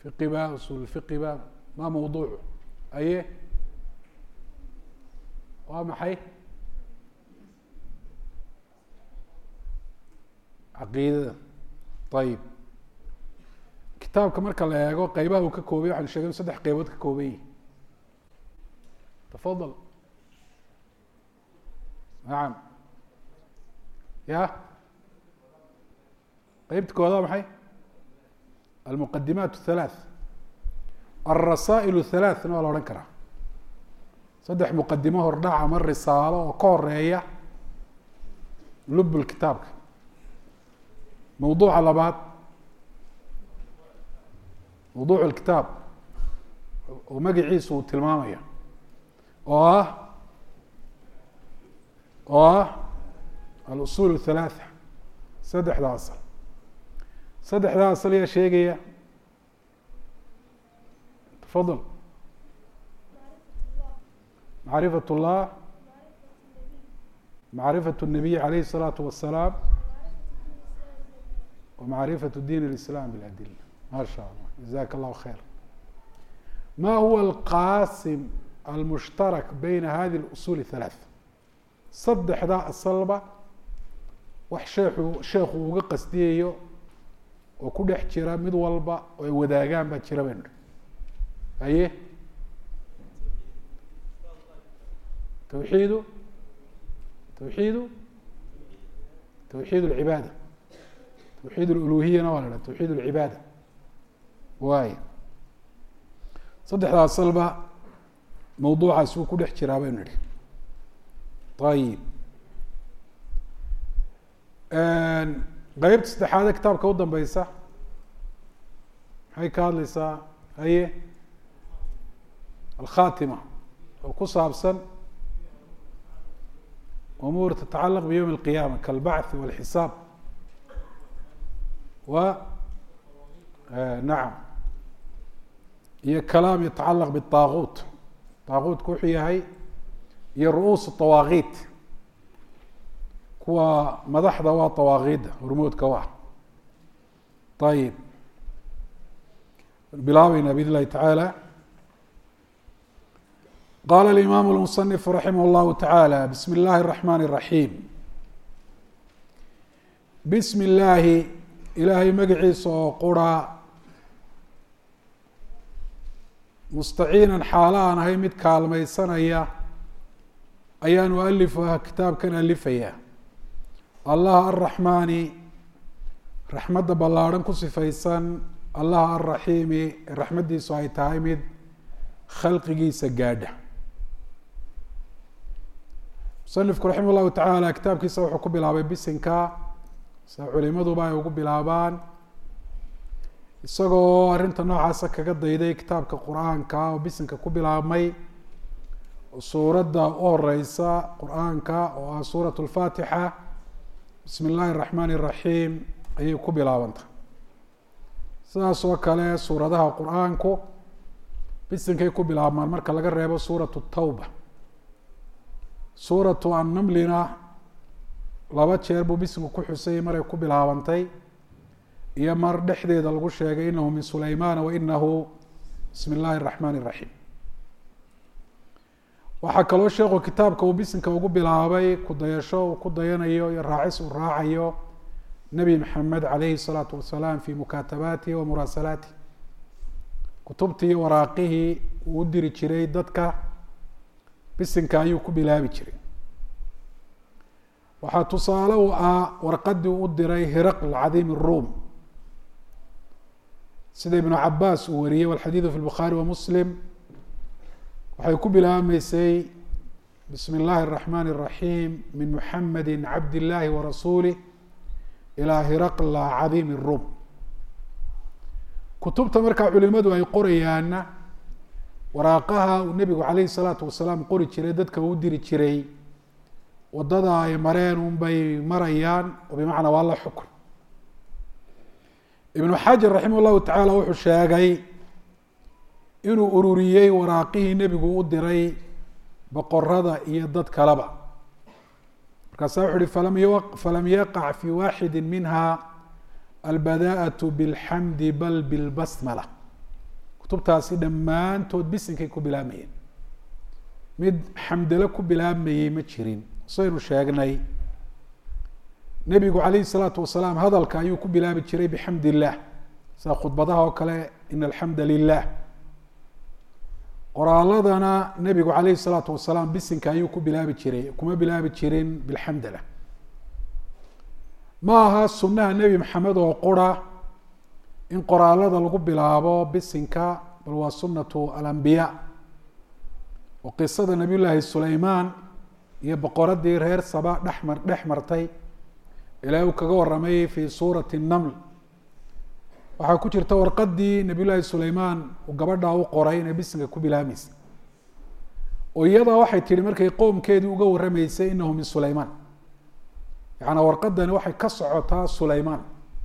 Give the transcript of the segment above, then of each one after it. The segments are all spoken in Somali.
fiqi ba usul fiqi ba ma mawduucu aye waa maxay caqiidada ayib kitaabka marka la eego qeybaha uu ka koobay waxaan sheegay in 3 qeybood ka kooban yihi tafadal nacam ya qeybta kooda maxay almuqadimaat الثلاث alrasaaئل الثلاث na waa la odhan karaa 3 muqadimo hordhac ama risaalo oo ka horeeya lub kitaabka mawduuca labaad mawduuc الkitaab oo magaciisa uu tilmaamaya oo ah alusul الثلاثة 3 asl 3 asl yaa sheegaya tafadal macrifaة الlah macrifaة النabiy عalayه الصلاaةu والسلام وmacrifaة din الإسlام bاladilة ma shaء allah جazaka الlahu خير ma huwa الqasim almushtarak bayna hadi اlusul الثلاث 3 asalba wax sheekhu uga qasdiyayo oo ku dhex jira mid walba oo ay wadaagaan baa jira baynu aye twxiidu twxiid اlcibaada twxiid اluluhiyana waa la haha twxiid اlcibaada waay 3 asalba mawduucaas uu ku dhex jiraa baynu nihi ayib qeybta 3aade kitaabka u dambeysa maxay ka hadleysaa haye alkhatima oo ku saabsan umuur tatacalaq biyowm الqiyama kalbachi wاlxisaab wa nacam iyo kalaam yatacalaq bالطaaguut طaaguutku wuxuu yahay iyo ru'uus طawaakiit kuwa madaxda waa طawaakiidda hormoodka waa ayib bilaabayna bidn اllahi taعaalى qala الإimam الmuصنif raximah الlahu taعaalى bismi اllahi الرaحman الرaحيم bismi اllaahi ilaahay magaciisa oo qura mustaciinan xaalo aan ahay mid kaalmaysanaya ayaan ualifuha kitaabkan alifaya allah alraxmaani raxmadda ballaarhan ku sifaysan allah alraxiimi raxmaddiisu ay tahay mid khalqigiisa gaadha musanifku raximah llahu tacaala kitaabkiisa wuxuu ku bilaabay bisinka sida culimaduba ay ugu bilaabaan isagoo arrinta noocaasa kaga dayday kitaabka qur-aanka oo bisinka ku bilaabmay suuradda u horeysa qur-aanka oo ah suuraة الfaatixa bismi اllahi الرaحman الرaحيim ayay ku bilaabantay sidaas oo kale suuradaha qur-aanku bisinkay ku bilaabmaan marka laga reebo suuraة الtawba suuraةu annamlina 2 jeer buu bisinku ku xusayay maray ku bilaabantay iyo mar dhexdeeda lagu sheegay inahu min sulaymana wainahu bismi اllahi الرaحman الرaحيم waxaa kaloo sheekhu kitaabka uu bisinka ugu bilaabay kudayasho uu ku dayanayo iyo raacis uu raacayo nebi maxamed calayhi الsalaatu wasalaam fi mukaatabaatihi wa muraasalaatihi kutubtii iyo waraaqihii uu u diri jiray dadka bisinka ayuu ku bilaabi jiray waxaa tusaale u ah warqadii u diray hiraql cadiim الrum sida ibnu cabaas uu wariyey walxadiidu fi lbukhaari wa muslim waxay ku bilaabmeysay bismi اllahi الرaحman الرaحيم min muxamedi cabd الlahi warasuulih ilaa hiraqla cadiim الrum kutubta markaa culimadu ay qorayaana waraaqaha uu nebigu calayhi الsalaatu wasalaam qori jiray dadka uu diri jiray wadada ay mareen un bay marayaan oo bimacnaa waa la xukun ibnu xajar raximah llahu tacaala wuxuu sheegay inuu ururiyey waraaqihii nebigu u diray boqorada iyo dad kaleba markaasa wuxu uhi falam yaqac fi waaxidi minha albada'aة bاlxamdi bal bilbasmala kutubtaasi dhammaantood bisinkay ku bilaabmayeen mid xamdalo ku bilaabmayey ma jirin saynu sheegnay nebigu calayhi salaatu wasalaam hadalka ayuu ku bilaabi jiray bixamd illah sida khudbadaha oo kale ina alxamda lilah qoraaladana nebigu calayhi salaatu wasalaam bisinka ayuu ku bilaabi jiray kuma bilaabi jirin bilxamdala ma aha sunnaha nebi maxamed oo qura in qoraalada lagu bilaabo bisinka bal waa sunatu alambiya oo qisada nabiy llaahi sulaymaan iyo boqoradii reer saba dhex martay ilaahay uu kaga warramay fi suurati naml waxaa ku jirta warqadii nabiy llaahi sulaymaan uu gabadhaa u qoray inay bisinka ku bilaabmaysa oo iyadaa waxay tihi markay qoomkeedii uga warramaysay inahu min sulaymaan yacanaa warqadani waxay ka socotaa sulaymaan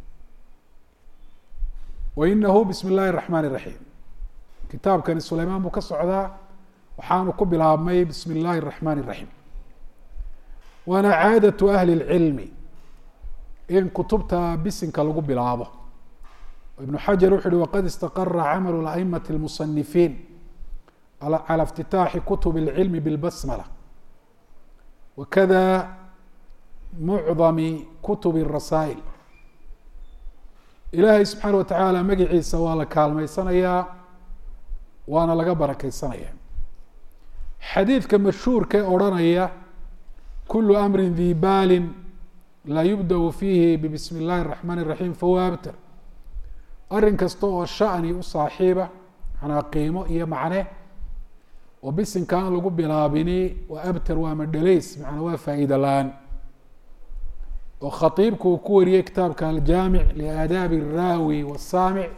wa inahu bismi illaahi araxmaan iraxiim kitaabkani sulaymaan buu ka socdaa waxaanu ku bilaabmay bismi illaahi araxmaan iraxiim waana caadatu ahli lcilmi in kutubta bisinka lagu bilaabo ibnu xajar wuxu uhi waqad istaqara camalu aimati lmusanifiin cala iftitaaxi kutub اlcilmi bilbasmala wakada mucdami kutub الrasaa'il ilaahay subxaana watacaala magiciisa waa la kaalmaysanayaa waana laga barakeysanaya xadiidka mashhuurka ee odhanaya kulu amri di baalin laa yubda fiihi bibismi اllahi الraxmaan الraxiim fahuwa abtar arrin kasta oo shani u saaxiiba manaa qiimo iyo macne oo bisinka aan lagu bilaabini waa abtar waa madhaleys manaa waa faa'iida la-aan oo khatiibku uu ku wariyey kitaabka aljaamic liaadaabi الraawi wالsaamic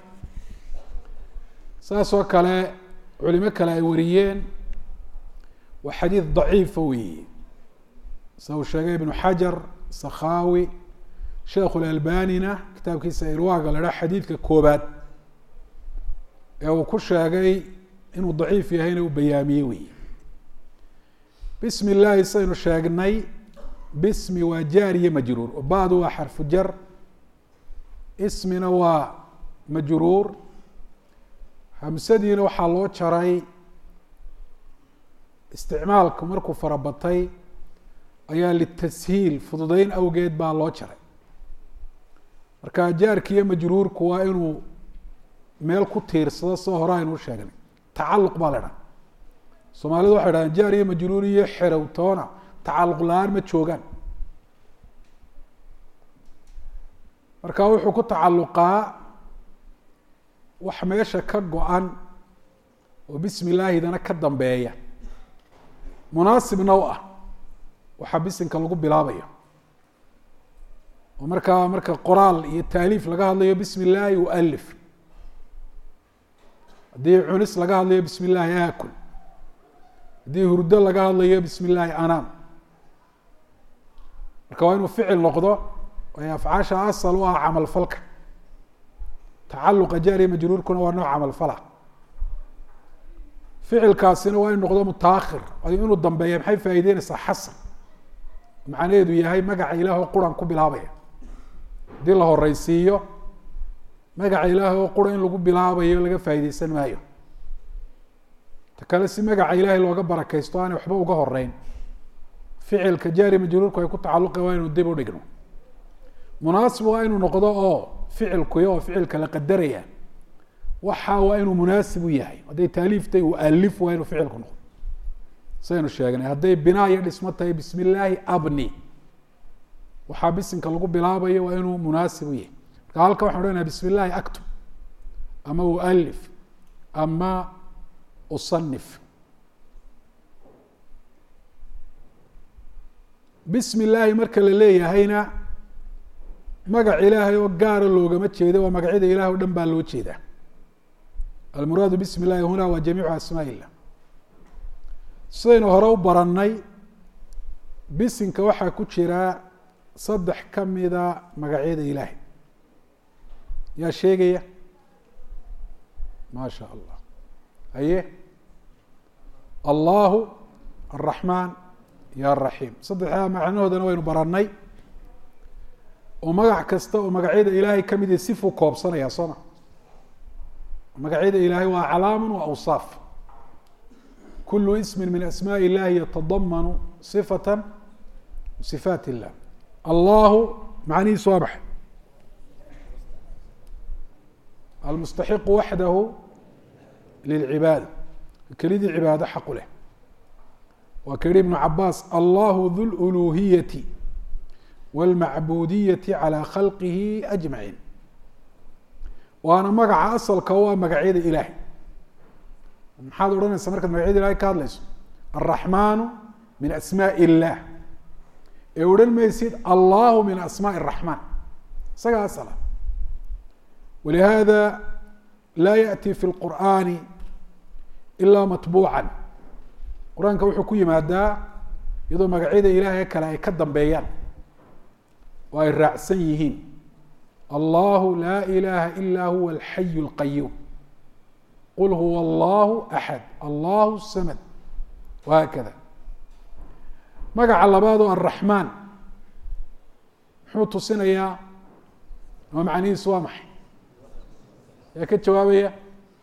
saas oo kale culimo kale ay wariyeen waa xadiid daciifa weeye sa uu sheegay ibnu xajar sakhawi sheekh اlalbanina kitaabkiisa irwaaga la dhaha xadiidka koobaad ee uu ku sheegay inuu daciif yahayna uu bayaamiyey wey bismi illaahi saynu sheegnay bismi waa jaar iyo majruur oo badu waa xarfu jar ismina waa majruur hamsadiina waxaa loo jaray isticmaalku markuu farabatay ayaa litashiil fududeyn awgeed baa loo jaray marka jaarki iyo majruurku waa inuu meel ku tiirsado soo hore aynu sheegnay tacaluq baa la dhaha soomaalidu waxay dhahdeen jaar iyo majruur iyo xerowtoona tacaluq la-aan ma joogaan marka wuxuu ku tacaluqaa wax meesha ka go-an oo bismi illaahidana ka dambeeya munaasibna u ah waxaa bisinka lagu bilaabayo oo marka qoraal iyo taaliif laga hadlayo bismi illaahi ualif haddii cunis laga hadlayo bismi illaahi aakul haddii hurdo laga hadlayo bismi illaahi anaam marka waa inuu ficil noqdo ay afcaasha asal u ah camal falka tacaluqa jaariya majruurkuna waa nooc camal fala ficilkaasina waa inu noqdo mutaakhir inuu dambeeya maxay faa'ideynaysaa xasan macnaheedu yahay magaca ilaah oo quran ku bilaabaya haddii la horeysiiyo magaca ilaahay oo qura in lagu bilaabayo laga faa'iideysan maayo ta kale si magaca ilaahay looga barakeysto aanay waxba uga horeyn ficilka jaari majruurku ay ku tacaluqa waa inuu dib u dhigno munaasib waa inuu noqdo oo ficilkuy oo ficilka la qadaraya waxa waa inuu munaasib u yahay hadday taaliiftay uu alif waa inuu ficilku noqdo saynu sheegnay hadday binaa iyo dhismo tahay bismi illaahi abni waxaa bisinka lagu bilaabayo waa inuu munaasib u yahay marka halka waxaan odhanayaa bismi illaahi aktub ama ualif ama usanif bismi illaahi marka la leeyahayna magac ilaahay oo gaara loogama jeedo waa magacyada ilahay o dhan baa loo jeedaa almuraadu bismi illahi huna waa jamiicu asmaa illah sidaynu hore u baranay bisinka waxaa ku jira 3 kamida magacyada ilaahay yaa sheegaya ma sha allah haye allahu araxmaan ya araxiim 3 macnahoodana waynu baranay oo magac kasta oo magacyada ilaahay kamid sifuu koobsanaya sooma magacyada ilaahay waa aclaam wa awsaaf kulu ismi min asmaaء illahi yatadamanu صifata min صifaat illah. allahu macnihiisu waa maxay? almustaxiqu waxdahu lilcibaada, kelidii cibaado xaqu leh. waa ka yihi ibnu cabaas allahu du luluhiyati wاlmacbudiyati calى khalqihi ajmaciin. waana magaca asalka waa magacyada ilaahay. maxaad odhanaysaa markaad magacyada ilahay ka hadlayso? alraxmaanu min asmaaء illah, ee odhan maysid allahu min asmaaء الraxmaan, isagaa asala. walihada laa yaأti fi اlqur'ani ila matbuuca. qur-aanka wuxuu ku yimaadaa iyadoo magacyada ilaahay kale ay ka dambeeyaan oo ay raacsan yihiin. allahu laa ilaha ila huwa alxayu اlqayuum, qul huwa allahu axad allahu samad, wahaakada. magaca labaad oo alraxmaan muxuu tusinayaa oo macnihiisu waa maxay? yaa ka jawaabaya?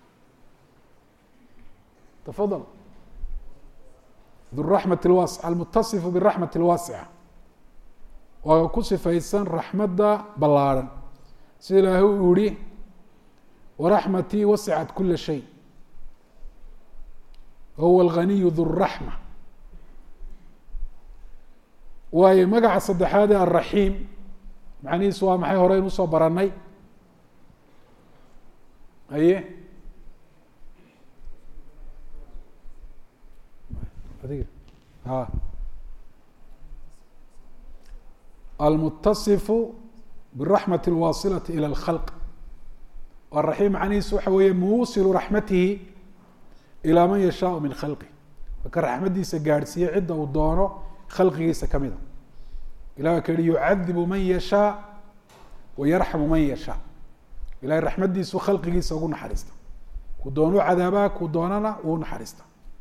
tafadal. duraxmat lwaasica, almutasifu biraxmat اlwaasica, waa ku sifaysan raxmadda ballaarhan, sida ilaahay uu yihi waraxmatii wasicat kula shay wahuwa alganiyu du raxma. waayo magaca saddexaad ee alraxiim macnihiisu waa maxay? hore inu usoo baranay. haye almutasifu biraxmat اlwasilati ilى اlkhalq. araxiim macnihiisu waxa weeye muusilu raxmatihi ilaa man yashaau min khalqi, marka raxmadiisa gaadhsiiye cidda uu doono khalqigiisa kamida. ilah ka yihi yucadibu man yashaa wayarxamu man yashaa. ilahay raxmadiisu khalqigiisa ugu naxariista, kuu doonu cadaabaa, kuu doonana uu naxariista.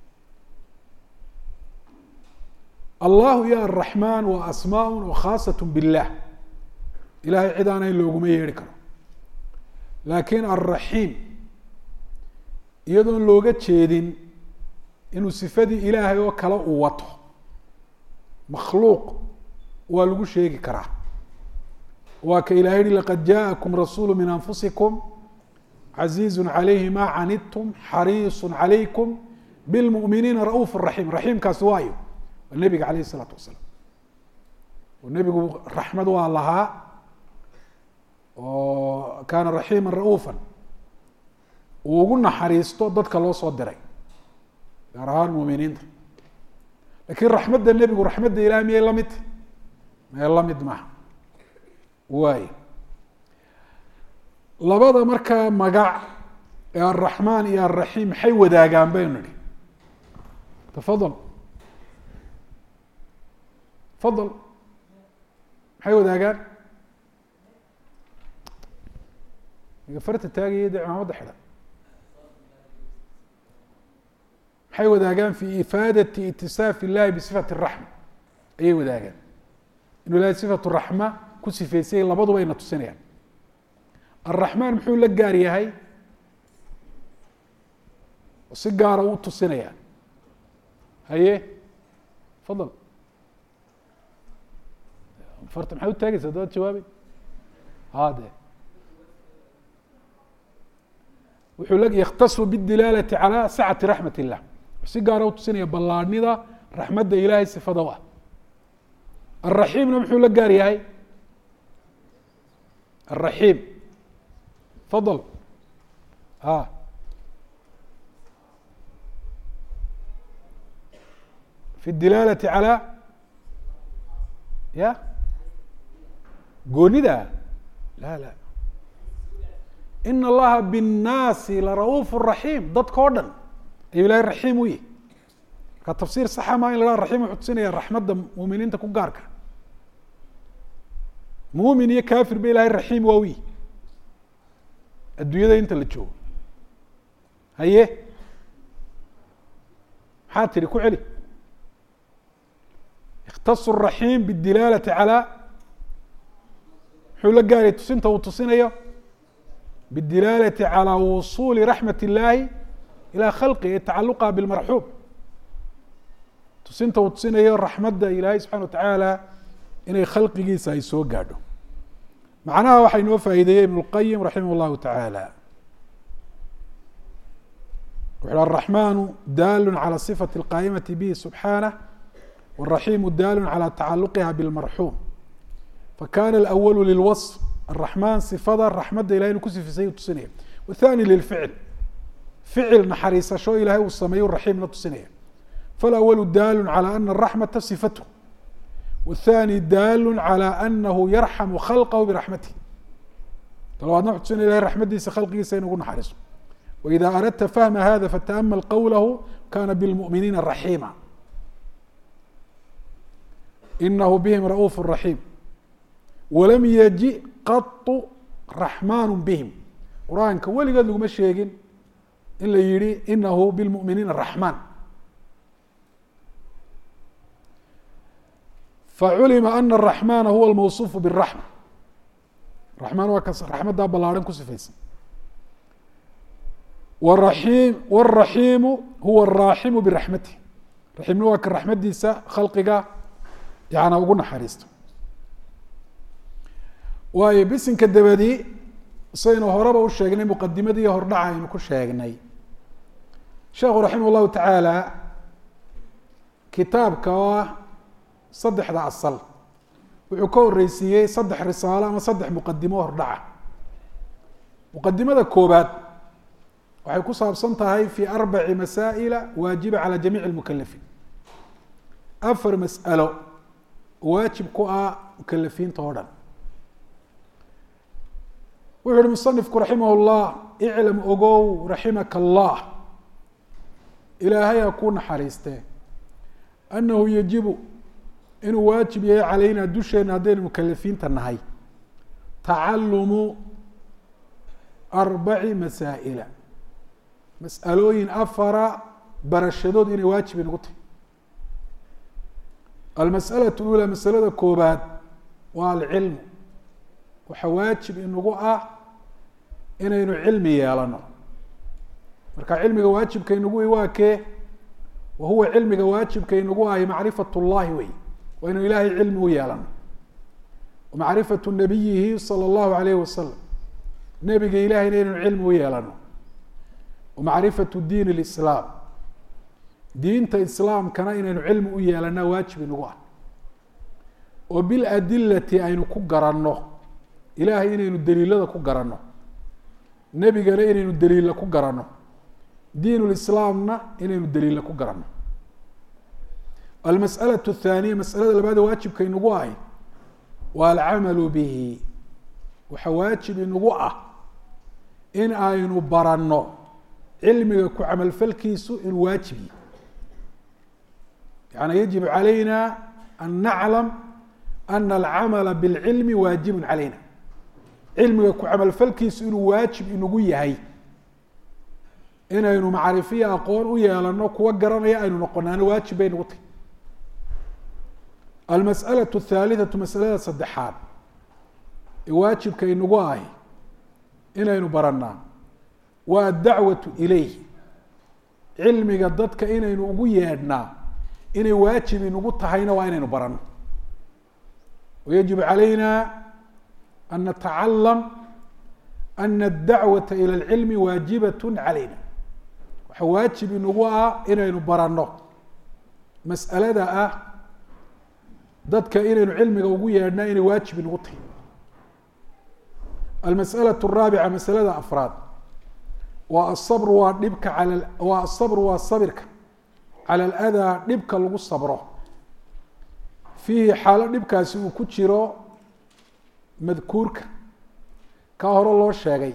allahu iyo alraxmaan waa asmaaء khaasaة biاllah, ilahay cid aanayn looguma yeeri karo. laakiin alraxiim iyadoon looga jeedin inuu sifadii ilaahay oo kale uu wato, makhluuq waa lagu sheegi karaa. waa ka ilahay yihi laqad jaaءakum rasuulu min anfusikum caziizu عalayhi ma canidtum xariisu عalaykum bاlmuؤminiina ra'uuf raxiim. raxiimkaasi waayo? waa nebiga alayh الsalaatu wasalaam. oo nebigu raxmad waa lahaa oo kaana raxiima ra'uufa, uu ugu naxariisto dadka loo soo diray, gaar ahaan muminiinta. lakiin raxmadda nebigu raxmadda ilahay miyay la mid? maya la mid maaha. waay labada markaa magac ee alraxmaan iyo alraxiim maxay wadaagaan baynu nihi? tafadal fadal. maxay wadaagaan? farta taagaya dee cimaamadda xidhan. maxay wadaagaan? fi ifaadati itisaaf illahi bisifati الraxma ayay wadaagaan. inuu ilahay sifat raxma ku sifeysay labaduba ayna tusinayaan. alraxmaan muxuu la gaar yahay si gaara u tusinaya? haye fadal. farta maxay u taagaysa dad jawaabay? hade wuxuu yaktasu bاdilaalati calى sacati raxmat الlah, si gaara utusinaya ballaadhnida raxmadda ilahay sifada u ah. alraxiimna muxuu la gaar yahay? alraxiim fadal. fi اdilaalati calى ya goonida la la in allaha bالnaasi lara'uuf raxiim. dadka o dhan ayuu ilahay raxiim u yihi. marka tafsiir saxa maa in la haha raxim wuxuu tusinaya raxmadda muminiinta ku gaarka. muumin iyo kafir ba ilahay raxiim waa u yihi adduunyada inta la joogo. haye maxaa tihi ku celi? ikhtasu الraxiim bاdilaalati calى muxuu la gaaraya tusinta uu tusinayo bاdilaalة عalى وصuل رaحmaة الlahi ilى khalqi tacaluqa bاlmarxuum tusinta uu tusinayo raxmadda ilaahay subxana wa tacaala inay khalqigiisa ay soo gaadho macnaha waxaa inoo faa'iideeyey ibn اlqayim raximah اllahu taعaalى wuxu الرaحmanu daal calى صfaة الqaa'maةi bih subxaanه والraximu daal calى tacaluqiha bاlmarxuum fakana اlأwl lilwaصf الرaحman صifada raxmadda ilahay inu ku sifisay tusinaya wالthani lilficl ficil naxariisasho ilahay uu sameeyo raxiimna tusinaya فالأول dاl عalى أن الرaحمaةa صفaته والثاني dاl عalى أنhu يرحم خلقه برaحمaته labaadna wxu tusinaya ilahay raxmadiisa khalqigiisa inugu naxariiso وإذا أردت فهم hذا فتأمل qwله kana بالمؤمiنiina رaحيما إنه بهم رؤوف رaحيم وlm yجiء qaط رaحmن بهم qur-aanka weligeed laguma sheegin in la yihi inahu بالمؤمiنiina رaحmن فculima أن الرaحmن huwa الmوصuف بالرaحمة رaحman waa ka raxmaddaa ballaaran ku sifaysan والرaحimu huwa الraaximu برaحmatih raximna waa ka raxmadiisa khalqiga yana ugu naxariisto waayo bisinka dabadi saynu horeba u sheegnay muqadimadii hordhaca aynu ku sheegnay sheekhu raximah الlahu taعaalى kitaabka saddexda asal wuxuu ka horeysiiyey 3 risaalo ama 3 muqadimo hordhaca muqadimada koobaad waxay ku saabsan tahay fi 4 masaa'ila waajiba calى jamiic اlmukalafiin 4 mas'alo waajib ku ah mukalafiinta oo dhan wuxuu uhi musanifku raximah اllah iclam ogow raximaka اllah ilaahay ha kuu naxariistee anahu yajibu inuu waajib yahay calayna dusheena haddaynu mukalafiinta nahay tacalumu 4 masaa'ila mas'alooyin 4 barashadood inay waajib inagu tahay almas'alaة اlأulى masalada koobaad waa alcilmu waxa waajib inagu ah inaynu cilmi yeelano marka cilmiga waajibka inagu waa kee wa huwa cilmiga waajibka inagu ahi macrifaة اllahi wey waa inu ilahay cilmi u yeelano wamacrifaةu nabiyihi salى اllahu alayh wasalam nebiga ilahayna inaynu cilmi u yeelano wamacrifaةu diin اlislaam diinta islaamkana inaynu cilmi u yeelana waajib inagu ah oo biladilati aynu ku garanno ilahay inaynu daliilada ku garanno nebigana inaynu daliila ku garanno diin lislaamna inaynu daliila ku garanno almasأlaة الثaaniya masalada labaada waajibka inagu ahi waa alcamalu bihi waxa waajib inagu ah in aynu baranno cilmiga ku camalfalkiisu inuu waajib yahy yani yajib calayna an naclam ana alcamala bاlcilmi waajib calayna cilmiga ku camalfalkiisu inuu waajib inagu yahay inaynu macrifiya aqoon u yeelano kuwa garanaya aynu noqonaano waajib bay nagu tahy almasأlaة الثaaliثaةu masalada saddexaad ee waajibka inagu ahi inaynu baranaa waa adacwaةu ilayh cilmiga dadka inaynu ugu yeedhnaa inay waajib inagu tahayna waa inaynu barano ويجب عalayna أن نتacلم أن الدعوة إلى العلم waaجiبة عalayna waxa waajib inagu ah inaynu barano masأalada ah dadka inaynu cilmiga ugu yeedhnaa inay waajib inagu tahay المسألة الرaaبعة maسألada أفraad waa الصبر waa dhibka waa الصبر waa sabirka calى الأdىa dhibka lagu sabro fiihi xaalo dhibkaasi uu ku jiro madkuurka ka hore loo sheegay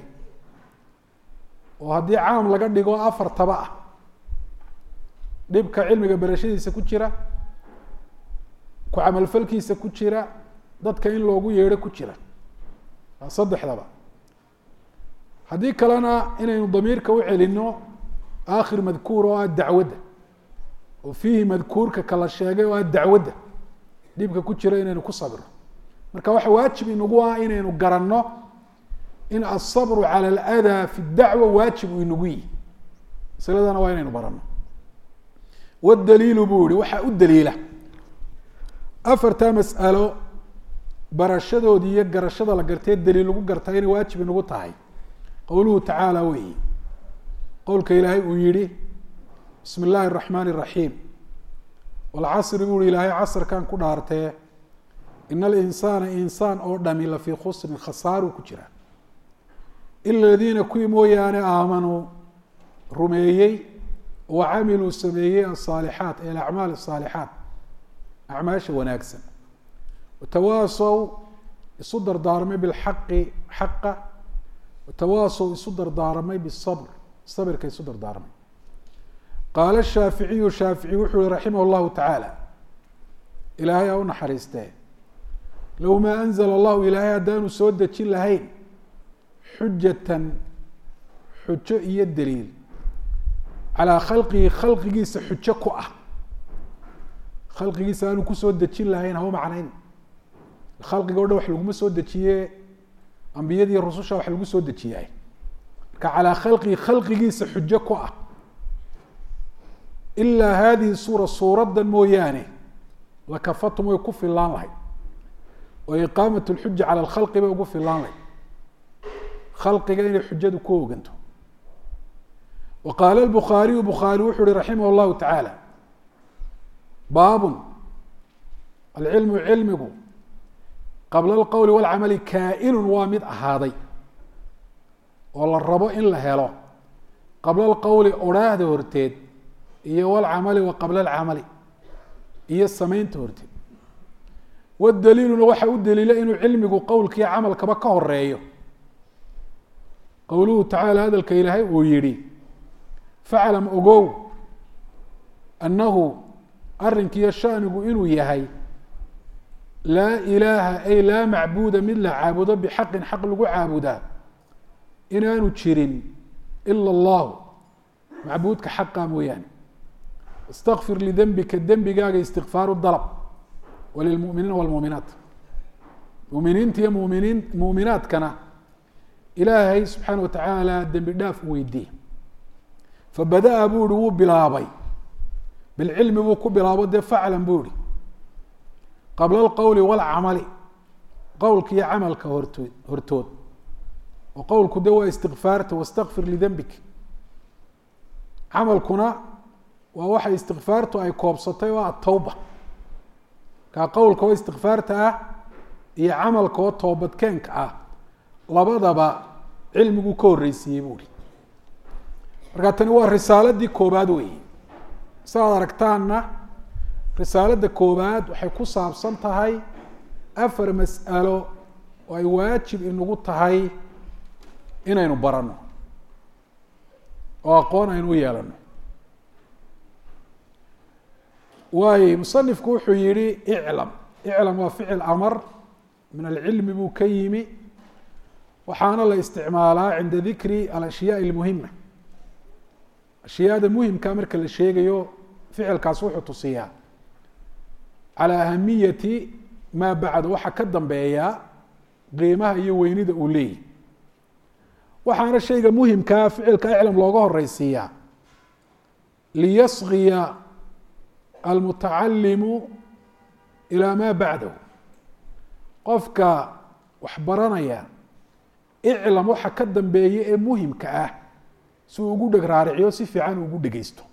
oo haddii caam laga dhigo 4 taba ah dhibka cilmiga barashadiisa ku jira ku camalfalkiisa ku jira dadka in loogu yeedho ku jira waa 3daba haddii kalena inaynu damiirka u celino aakhir madkuur oo ah dacwadda oo fiihi madkuurka kala sheegay oo ah dacwadda dhibka ku jira inaynu ku sabiro marka waxa waajib inagu ah inaynu garanno in الصبر على الأdى في الdacوة waajib uu inagu yihi masladana waa inaynu barano wالdaliilu buu yihi waxaa u daliila afartaa mas'alo barashadoodii iyo garashada la gartee daliil lagu gartaa inay waajib inagu tahay qowluhu tacaalى weyi qowlka ilaahay uu yihi bismi الlahi الرaحmن الرaحيم wاlcasri buu hi ilaahay casrkan ku dhaartee in اlinsaana insaan oo dhami la fii khusrin khasaaruu ku jira ila aladiina kuwii mooyaane aamanuu rumeeyey wa camiluu sameeyey asaalixaat ay alacmaal asaalixaat acmaasha wanaagsan watawaasow isu dardaarmay bilxaqi xaqa watawaasow isu dardaarmay bisabr sabirka isu dardaarmay qaala shaaficiyu shaafici wuxuu yihi raximah llahu tacaala ilaahay ha u naxariistee low maa anzla allahu ilaahay haddaanu soo dejin lahayn xujatan xujo iyo daliil calaa khalqihi khalqigiisa xujo ku ah khalqigiisa aanu kusoo dejin lahayn hama macnayn khalqiga o dhan wax laguma soo dejiye ambiyadii rususha wax lagu soo dejiyaay marka calaa khalqihi khalqigiisa xujo ku ah ilaa hadihi suura suuraddan mooyaane lakafatum way ku filaan lahayd oo iqaamat lxuja cala lkhalqi bay ugu filaan lahayd khalqiga inay xujadu ku oganto wa qaala lbukhaariyu bukhaari wuxuu uhi raximah llahu tacaala baabun alcilmu cilmigu qabla alqowli walcamali kaa-inun waa mid ahaaday oo la rabo in la helo qabla alqowli odhaahda horteed iyo walcamali wa qabla alcamali iyo samaynta horteed wadaliiluna waxaa u daliila inuu cilmigu qowlkiiyo camalkaba ka horeeyo qowluhu tacaala hadalka ilaahay uu yihi faclam ogow annahu arrinkiiyo shanigu inuu yahay laa ilaaha ay laa macbuuda mid la caabudo bixaqin xaq lagu caabudaa inaanu jirin ila allahu macbuudka xaqa mooyaane istakfir lidembika dembigaaga istikfaaru dalab walilmuminiina walmuuminaat muminiinta iyo muuminaadkana ilaahay subxaana watacaala dembi dhaaf u weydiiye fabada-a buu ihi wuu bilaabay bilcilmi buu ku bilaabo dee faclan buu ihi qabla alqowli walcamali qowlka iyo camalka hortood oo qowlku de waa istikfaarta wastakfir lidembik camalkuna waa waxay istikfaartu ay koobsatay oo atawba kaa qowlka oo istikfaarta ah iyo camalka oo toobadkeenka ah labadaba cilmiguu ka horreysiiyey buu ihi markaa tani waa risaaladii koobaad weyi saaad aragtaanna risaaladda koobaad waxay ku saabsan tahay afar mas'alo oo ay waajib inagu tahay inaynu barano oo aqoon aynu u yeelano waayo musanifku wuxuu yihi iclam iclam waa ficil amar min alcilmi buu ka yimi waxaana la isticmaalaa cinda dikri alashyaai almuhima ashyaada muhimka marka la sheegayo ficilkaas wuxuu tusiyaa calaa ahamiyati maa bacda waxa ka dambeeya qiimaha iyo weynida uu leeyahy waxaana shayga muhimkaa ficilka iclam looga horeysiiyaa liyasgiya almutacalimu ilaa maa bacdahu qofka wax baranaya iclam waxa ka dambeeya ee muhimka ah si uu ugu dheg raariciyo si fiican uu ugu dhegeysto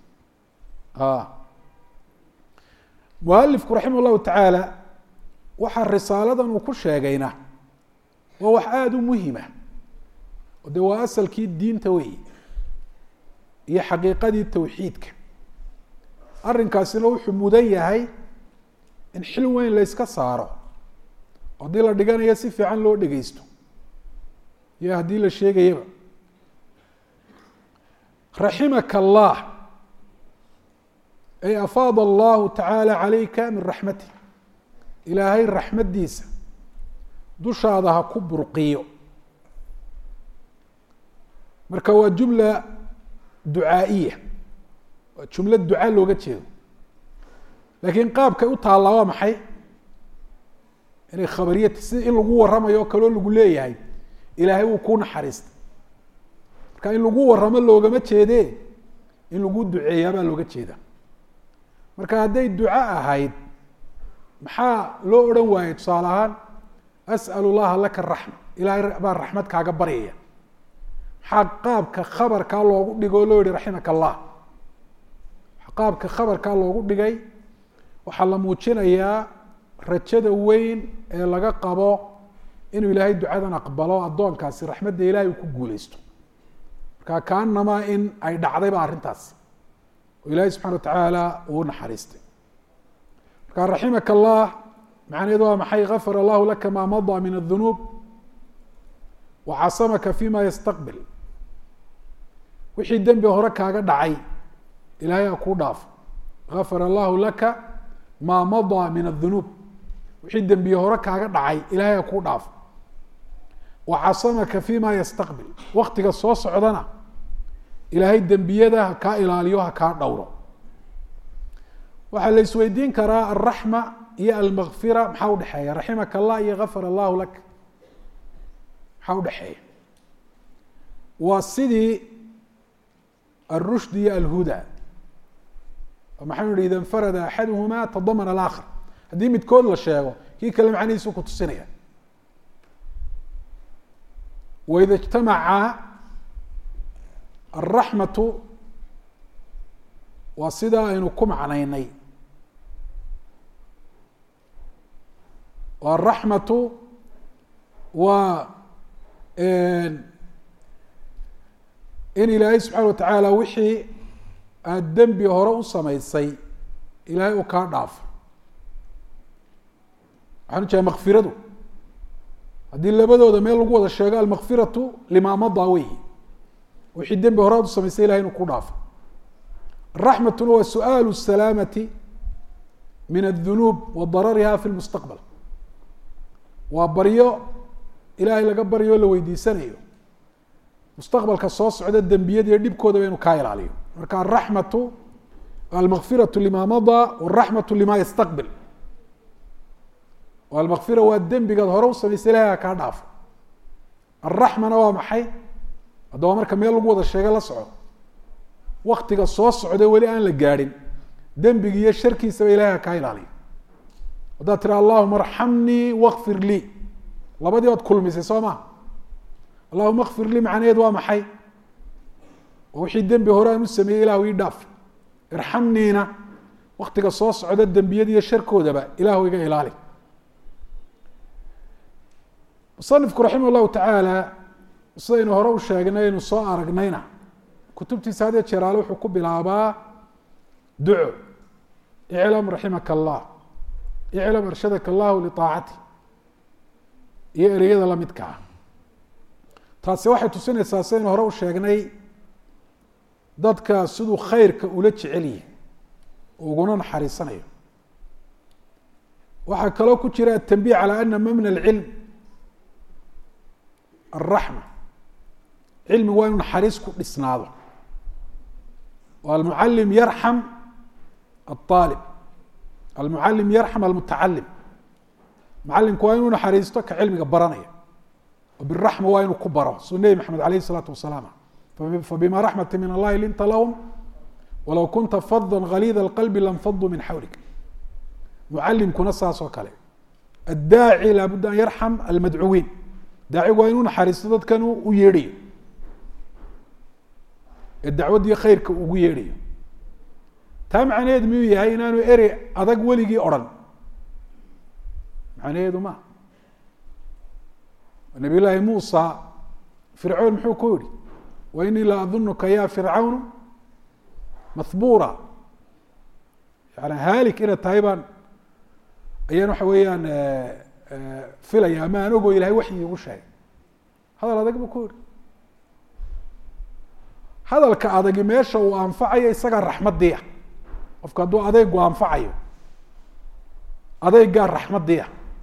mualifku raximah llahu tacaala waxaa risaaladan uu ku sheegayna waa wax aada u muhima oo dee waa asalkii diinta wey iyo xaqiiqadii tawxiidka arrinkaasina wuxuu mudan yahay in xil weyn la yska saaro haddii la dhiganayo si fiican loo dhegeysto iyo haddii la sheegayaba raximaka allah ay afaada allahu tacaala calayka min raxmatih ilaahay raxmaddiisa dushaada ha ku burqiyo marka waa jumla ducaa'iya waa jumlad ducaa looga jeedo laakiin qaabkay u taallaa waa maxay inay khabariyati sida in lagu warramayo oo kaloo lagu leeyahay ilaahay uu ku naxariistay marka in lagu warramo loogama jeedee in lagu duceeyaa baa looga jeeda marka hadday duco ahayd maxaa loo odhan waayey tusaale ahaan as'alu llaha laka araxma ilaahay baa raxmad kaaga baryaya maxaa qaabka khabarkaa loogu dhigoo loo yihi raximaka allah qaabka khabarkaa loogu dhigay waxaa la muujinayaa rajada weyn ee laga qabo inuu ilaahay ducadan aqbalo addoonkaasi raxmadda ilaahay uu ku guuleysto marka kaanamaa in ay dhacdayba arrintaasi oo ilaahay subxana wa tacaala uu naxariistay marka raximaka allah macnaheedu waa maxay gafara allahu laka maa madaa min adunuub wacasamaka fima yastaqbil wixii dembi hore kaaga dhacay ilaahay ha kuu dhaafo gafara allahu laka maa madaa min adunuub wixii dembiye hore kaaga dhacay ilaahay ha kuu dhaafo wacasamaka fima yastaqbil waktiga soo socdana ilaahay dembiyada ha kaa ilaaliyo ha kaa dhowro waxaa la isweydiin karaa alraxma iyo almakfira maxaa udhexeeya raximaka allah iyo gafara allahu lak maxaa udhexeeya waa sidii alrushd iyo alhuda maxaynu ihi ida infarada axaduhuma tadamana alaakhar haddii midkood la sheego kii kale macnihiisu ku tusinaya waida ijtamaca alraxmatu waa sidaa aynu ku macnaynay alraxmatu waa in ilaahay subxaana wa tacaala wixii aada dembi hore u samaysay ilaahay uu kaa dhaafo waxaan ujeeda makfiradu haddii labadooda meel lagu wada sheego almakfiratu limaa madaa wey wixii dembi hore aad u samaysay ilahay inuu ku dhaafo araxmatuna waa su'aalu salaamati min adunuub wa darariha fi lmustaqbal waa baryo ilaahay laga baryo o la weydiisanayo mustaqbalka soo socda dembiyada iyo dhibkoodaba inuu kaa ilaaliyo marka araxmatu almakfiratu lima madaa waraxmatu lima yastaqbil almakfira waa dembigaad hore u samaysay ilahay ha kaa dhaafo alraxmana waa maxay haddaba marka meel lagu wada sheega la soco waktiga soo socda weli aan la gaadhin dembigi iyo sharkiisaba ilahay ha kaa ilaaliyo haddaad tira allahuma arxamnii wakfir lii labadii oad kulmisay soo maa allahuma kfir lii macnaheed waa maxay wixii dembi hore aan u sameeyey ilahu ii dhaaf irxamniina waktiga soo socda dembiyada iyo sharkoodaba ilahu iga ilaali musanifku raximah llahu tacaala sidaynu hore u sheegnay aynu soo aragnayna kutubtiisa had iyo jeer ale wuxuu ku bilaabaa duco iclam raximaka allah iclam arshadaka allahu liaacati iyo ereyada lamidka ah taasi waxay tusinaysaa sidaynu hore u sheegnay dadka siduu khayrka ula jecel yahay uguna naxariisanayo waxaa kaloo ku jira atanbiih calى ana mabna اlcilm alraxma cilmigu waa inu naxariis ku dhisnaado oo almucalim yarxam aلطaalib almucalim yarxam almutacalim mucalimku waa inuu naxariisto ka cilmiga baranaya oo biraxma waa inuu ku baro suu nebi maxamed alayh الsalaatu wasalaam fabima raxmati min allahi linta lahum walow kunta fada galiida اlqalbi lanfaduu min xawlik mucalimkuna saas oo kale addaaci laabudda an yarxam almadcuwiin daacigu waa inuu naxariisto dadkan u yeedhayo ee dacwaddiyo khayrka ugu yeedhayo taa macnaheedu miyuu yahay inaanu erey adag weligii odhan macnaheedu ma nabiy llaahi muusa fircoon muxuu ku yihi wa inii la adunuka ya fircawnu mahbuura yani haalik inaad tahay baan ayaan waxa weeyaan filaya ama aan ogo ilahay waxyi igu sheegay hadal adag buu ku yihi hadalka adagi meesha uu anfacayo isagaa raxmadiia qofka hadduu adeygu anfacayo adeygaa raxmadiia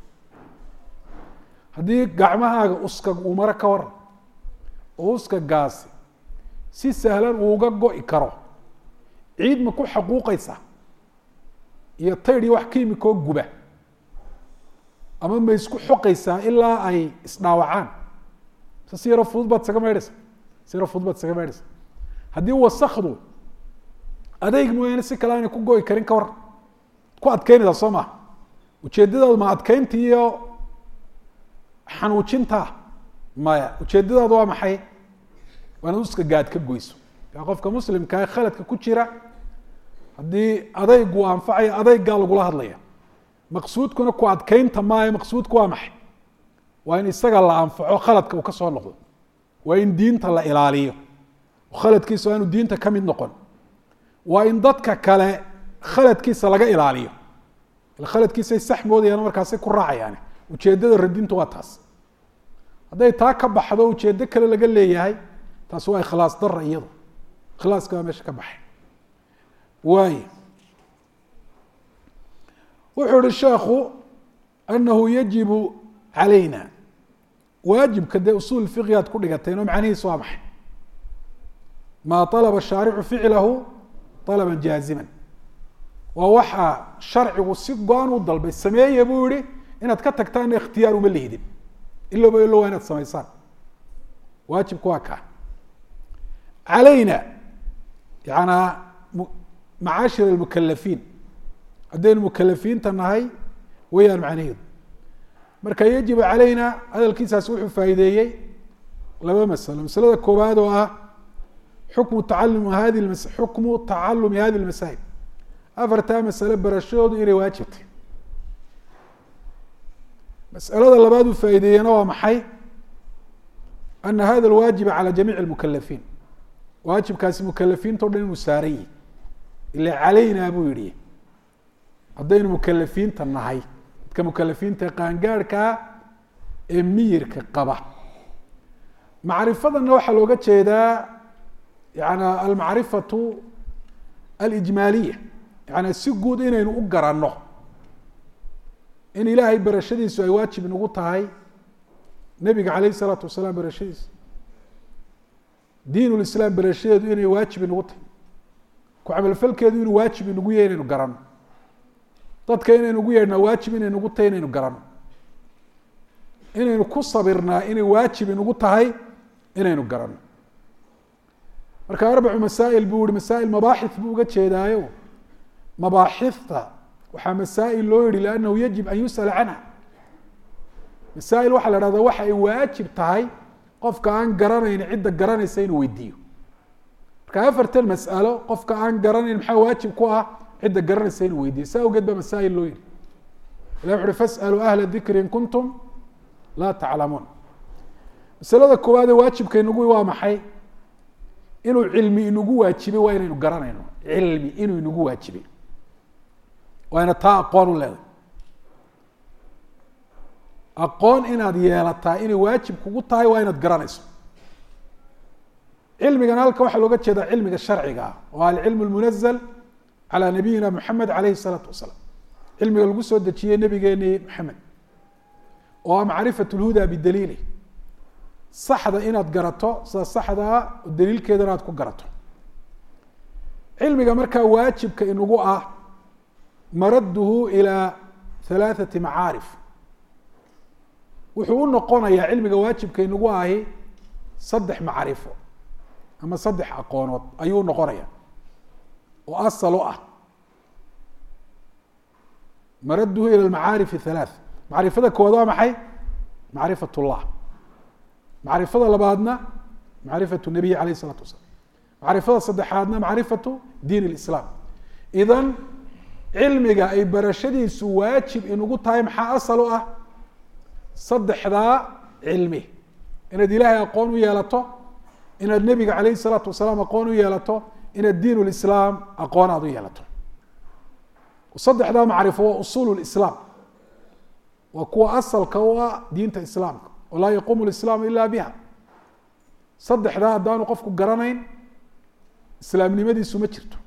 haddii gacmahaaga uskag uu maro ka waran oo uskagaasi si sahlan uuga go-i karo ciid ma ku xaquuqaysa iyo taydhi wax kiimikoo guba ama ma isku xoqaysaa ilaa ay isdhaawacaan si yaro fudud baad isaga maydhaysa si yaro fudud baad isaga maydhaysa haddii wasakdu adayg mooyaane si kale aanay ku go'i karin ka war ku adkeynaysaa soo maha ujeedadaadu ma adkeynta iyo xanuujinta maya ujeedadaadu waa maxay waa inaad uska gaad ka goyso qofka muslimka ee khaladka ku jira haddii adaygu anfacayo adaygaa lagula hadlaya maqsuudkuna ku adkeynta maayo maqsuudku waa maxay waa in isaga la anfaco khaladka uu ka soo noqdo waa in diinta la ilaaliyo khaladkiisa waa inu diinta ka mid noqon waa in dadka kale khaladkiisa laga ilaaliyo khaladkiisay sax moodayaan markaasay ku raacayaan ujeedada radintu waa taas hadday taa ka baxdo ujeedo kale laga leeyahay taas waa ikhlaas dara iyado ikhlaaska waa meesha ka baxay waay wuxuu ihi sheekhu anahu yajibu calayna waajibka dee usuul fiqhigaad ku dhigateen oo macnihiis waa maxay maa alaba shaaricu ficlahu alaban jaaziman waa waxaa sharcigu si go-an u dalbay sameeye buu yihi inaad ka tagtaana ikhtiyaar uma lihidin ilowba ilow waa inaad samaysaan waajibku waa kaa calayna yaana macaashir almukalafiin haddaynu mukalafiinta nahay wayaan macnaheedu marka yajibu calayna hadalkiisaas wuxuu faa'iideeyey laba masalo masalada koowaad oo ah xukmu tacalumi hadi lmasaa'il afartaa masale barashadoodu inay waajibtay masalada labaad uu faa'iideeyena waa maxay ana hada alwaajiba calى jamiic اlmukalafiin waajibkaasi mukalafiinta o dhan inuu saaran yihi ila calayna buu yihi haddaynu mukalafiinta nahay dadka mukalafiinta qaangaarhkaa ee miyirka qaba macrifadana waxaa looga jeedaa yani almacrifatu alijmaaliya yani si guud inaynu u garanno in ilaahay barashadiisu ay waajib nagu tahay nebiga calayh isalaatu wasalaam barashadiisa diin lislaam barashadeedu inay waajib inagu tahay ku camalfalkeedu inuu waajib inagu yahay inaynu garanno dadka inaynu ugu yeedhnaa waajib inay nagu tahay inaynu garanno inaynu ku sabirnaa inay waajib inagu tahay inaynu garanno marka arbacu masaa'il buu yihi masaa'il mabaaxith buu uga jeedaayo mabaaxithta waxaa masaa'il loo yihi liannahu yajib an yus'ala canha masaa'il waxaa la hahdaa waxa ay waajib tahay qofka aan garanayn cidda garanaysa inuu weydiiyo marka afartan mas'alo qofka aan garanayn maxaa waajib ku ah cidda garanaysa inuu weydiiyo saa awgeed baa masaa'il loo yihi ilah wuxu uhi fas'aluu ahla dikri in kuntum laa taclamuun masalada koowaad ee waajibka inagu waa maxay inuu cilmi inagu waajibay waa inaynu garanayno cilmi inuu inagu waajibay waa ina taa aqoon u leedahay aqoon inaad yeelataa inay waajib kugu tahay waa inaad garanayso cilmigana halka waxaa looga jeedaa cilmiga sharciga ah oo alcilmu lmunazal calaa nabiyina moxamed calayhi salaatu wasalaam cilmiga lagu soo dejiyey nabigeeni moxamed oo ah macrifat lhuda bidaliilih saxda inaad garato sida saxdaa daliilkeedana aad ku garato cilmiga markaa waajibka inagu ah maraduhu ilaa halaathati macaarif wuxuu u noqonayaa cilmiga waajibka inagu ahi saddex macrifo ama saddex aqoonood ayuu unoqonaya oo asal u ah maraduhu ila macaarif halaath macrifada koowaad waa maxay macrifat llah macrifada labaadna macrifatu nabiy alayh isalaatu wasalaam macrifada saddexaadna macrifatu diin اlislaam idan cilmiga ay barashadiisu waajib inagu tahay maxaa asal u ah saddexdaa cilmi inaad ilaahay aqoon u yeelato inaad nebiga calayhi salaatu wasalaam aqoon u yeelato inaad diin lislaam aqoon aad u yeelato saddexdaa macrifo waa usuul lislaam waa kuwa asalka u ah diinta islaamka oo laa yaquumu lislaamu ila biha saddexdaa haddaanu qofku garanayn islaamnimadiisu ma jirto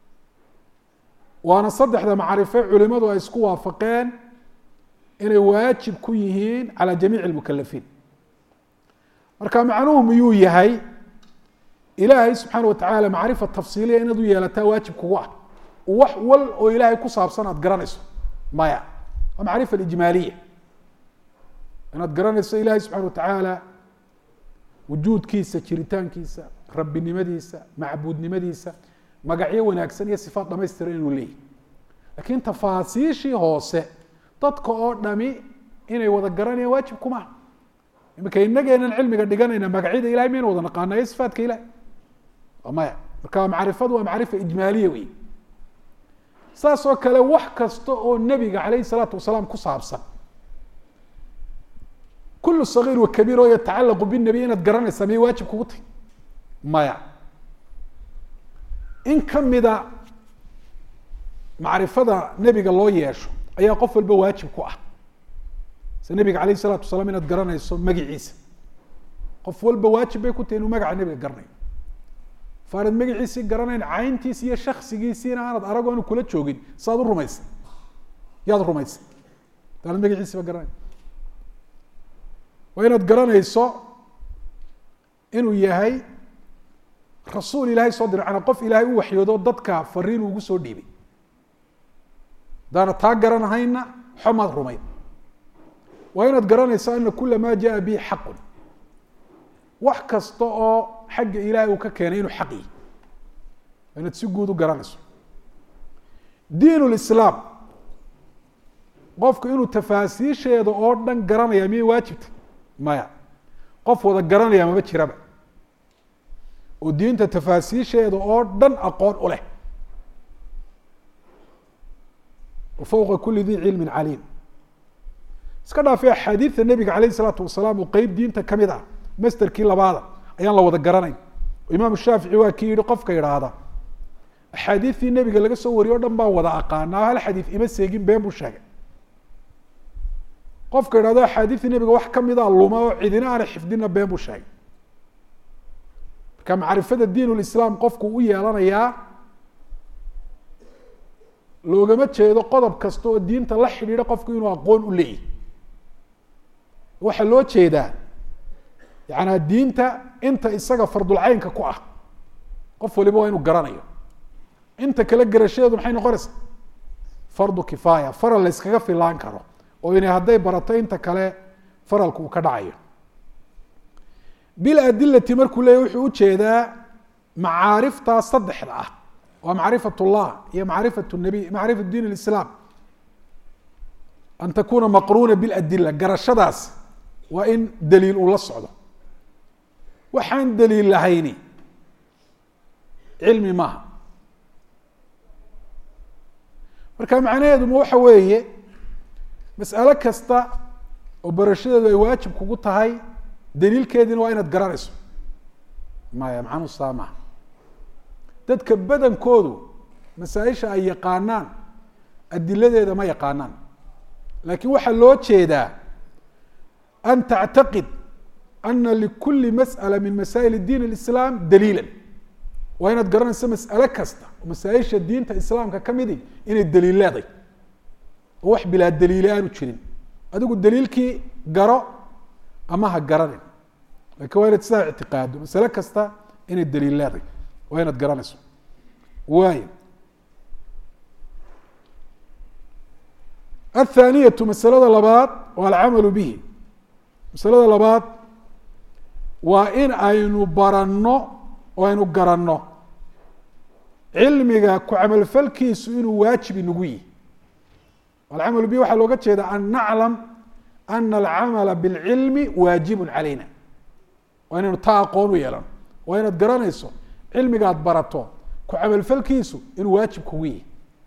waana saddexda macrifo culimadu ay isku waafaqeen inay waajib ku yihiin calى jamiic اlmukalafiin marka macnuhu miyuu yahay ilaahay subxaana watacaala macrifa tafsiiliya inaad u yeelataa waajib kugu ah wax wal oo ilaahay ku saabsan aad garanayso maya waa macrifa ijmaaliya inaad garanayso ilahay subxana watacaala wujuudkiisa jiritaankiisa rabbinimadiisa macbuudnimadiisa magacyo wanaagsan iyo sifaad dhamaystiran inuu leeyahy laakiin tafaasiishii hoose dadka oo dhami inay wada garanayaan waajib kuma imika inageenan cilmiga dhiganayna magacyada ilahay mayna wada naqaana iyo sifaadka ilahay maya marka macrifadu waa macrifa ijmaaliya wey saas oo kale wax kasta oo nebiga calayhi salaatu wasalaam ku saabsan kulu sagiir wa kabiir oo yatacalaqu binabiy inaad garanaysaa miyay waajib kugu tahy maya in kamida macrifada nebiga loo yeesho ayaa qof walba waajib ku ah se nebiga calayhi salaatu wasalaam inaad garanayso magaciisa qof walba waajib bay ku tahay inuu magaca nebiga garanayo faanad magaciisii garanayn cayntiisi iyo shaksigiisiina aanad arag aanu kula joogin saad u rumaysay yaad rumaysay daanad magaciisiiba garanayn waa inaad garanayso inuu yahay rasuul ilaahay soo diray ana qof ilaahay u waxyoodo dadka fariin ugu soo dhiibay hadaana taa garanahayna xomaad rumayn waa inaad garanayso ana kula maa jaa bihi xaqun wax kasta oo xagga ilaahay uu ka keenay inuu xaq yahay waa inaad si guud u garanayso diin lislaam qofku inuu tafaasiisheeda oo dhan garanaya miyay waajibta maya qof wada garanaya maba jiraba oo diinta tafaasiisheeda oo dhan aqoon u leh wafawqa kuli dii cilmin caliim iska dhaafay axaadiidta nebiga calayh isalaatu wasalaam oo qeyb diinta kamid ah masterkii labaada ayaan la wada garanayn oo imaam shaafici waa kii yihi qofka idhaahda axaadiidtii nebiga laga soo wariyo o dhan baan wada aqaanaa hal xadiid ima seegin been buu sheegay qofka idhahdo axaadiidtii nebiga wax kamida luma oo cidina aana xifdina been buu sheegay marka macrifada diin lislaam qofku u yeelanayaa loogama jeedo qodob kasta oo diinta la xidhiidha qofku inuu aqoon u leeyahy waxaa loo jeedaa yaani diinta inta isaga fardulcaynka ku ah qof waliba waa inuu garanayo inta kale garashadeedu maxay noqonaysaa fardu kifaaya faral la iskaga filaan karo oo inay hadday barato inta kale faralku uu ka dhacayo biladilati markuu leeyahy wuxuu ujeedaa macaariftaa saddexda ah waa macrifat llah iyo macrifat nabiy macrifat diin lislaam an takuna maqruuna biladila garashadaas waa in daliil uu la socdo waxaan daliil lahayni cilmi maaha marka macnaheedu ma waxa weeye mas'alo kasta oo barashadeedu ay waajib kugu tahay daliilkeediina waa inaad garanayso maya macnuu saa maha dadka badankoodu masaaisha ay yaqaanaan adiladeeda ma yaqaanaan laakiin waxaa loo jeedaa an tactaqid ana likuli masأala min masaa'il diin اlislaam daliila waa inaad garanayso mas'alo kasta oo masaaisha diinta islaamka kamidi inay daliil leeday oo wax bilaa daliile aanu jirin adigu daliilkii garo ama ha garanin lakin waa inaad sidaa ictiqaado masale kasta inay daliil leeday waa inaad garanayso waay athaaniyatu masalada labaad waa alcamalu bihi masalada labaad waa in aynu baranno oo aynu garanno cilmiga ku camalfalkiisu inuu waajib inagu yihi alcamalu bihi waxaa looga jeeda an naclam ana alcamala bilcilmi waajib calayna waa inaynu taa aqoon u yeelano waa inaad garanayso cilmiga ad barato ku camalfalkiisu inuu waajib kugu yihi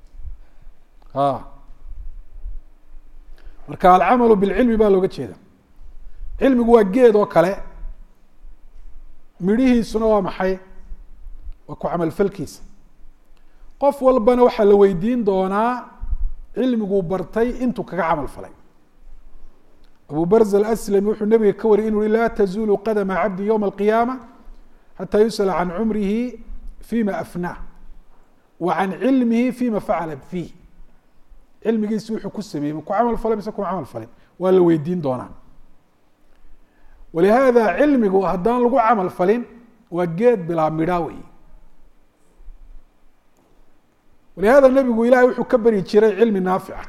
marka alcamalu bilcilmi baa looga jeeda cilmigu waa geed oo kale midhihiisuna waa maxay waa ku camalfalkiisa qof walbana waxaa la weydiin doonaa cilmiguu bartay intuu kaga camal falay abu barz alaslami wuxuu nabiga ka wariyay inu uhi laa tazuulu qadama cabdi ywma alqiyaama xataa yusala can cumrihi fima afnaah wa can cilmihi fima facala fiih cilmigiisi wuxuu ku sameeyey ma ku camal falay mise kuma camal falin waa la weydiin doonaa walihada cilmigu haddaan lagu camal falin waa geed bilaa midhaa wey walihada nabigu ilahay wuxuu ka beri jiray cilmi naafica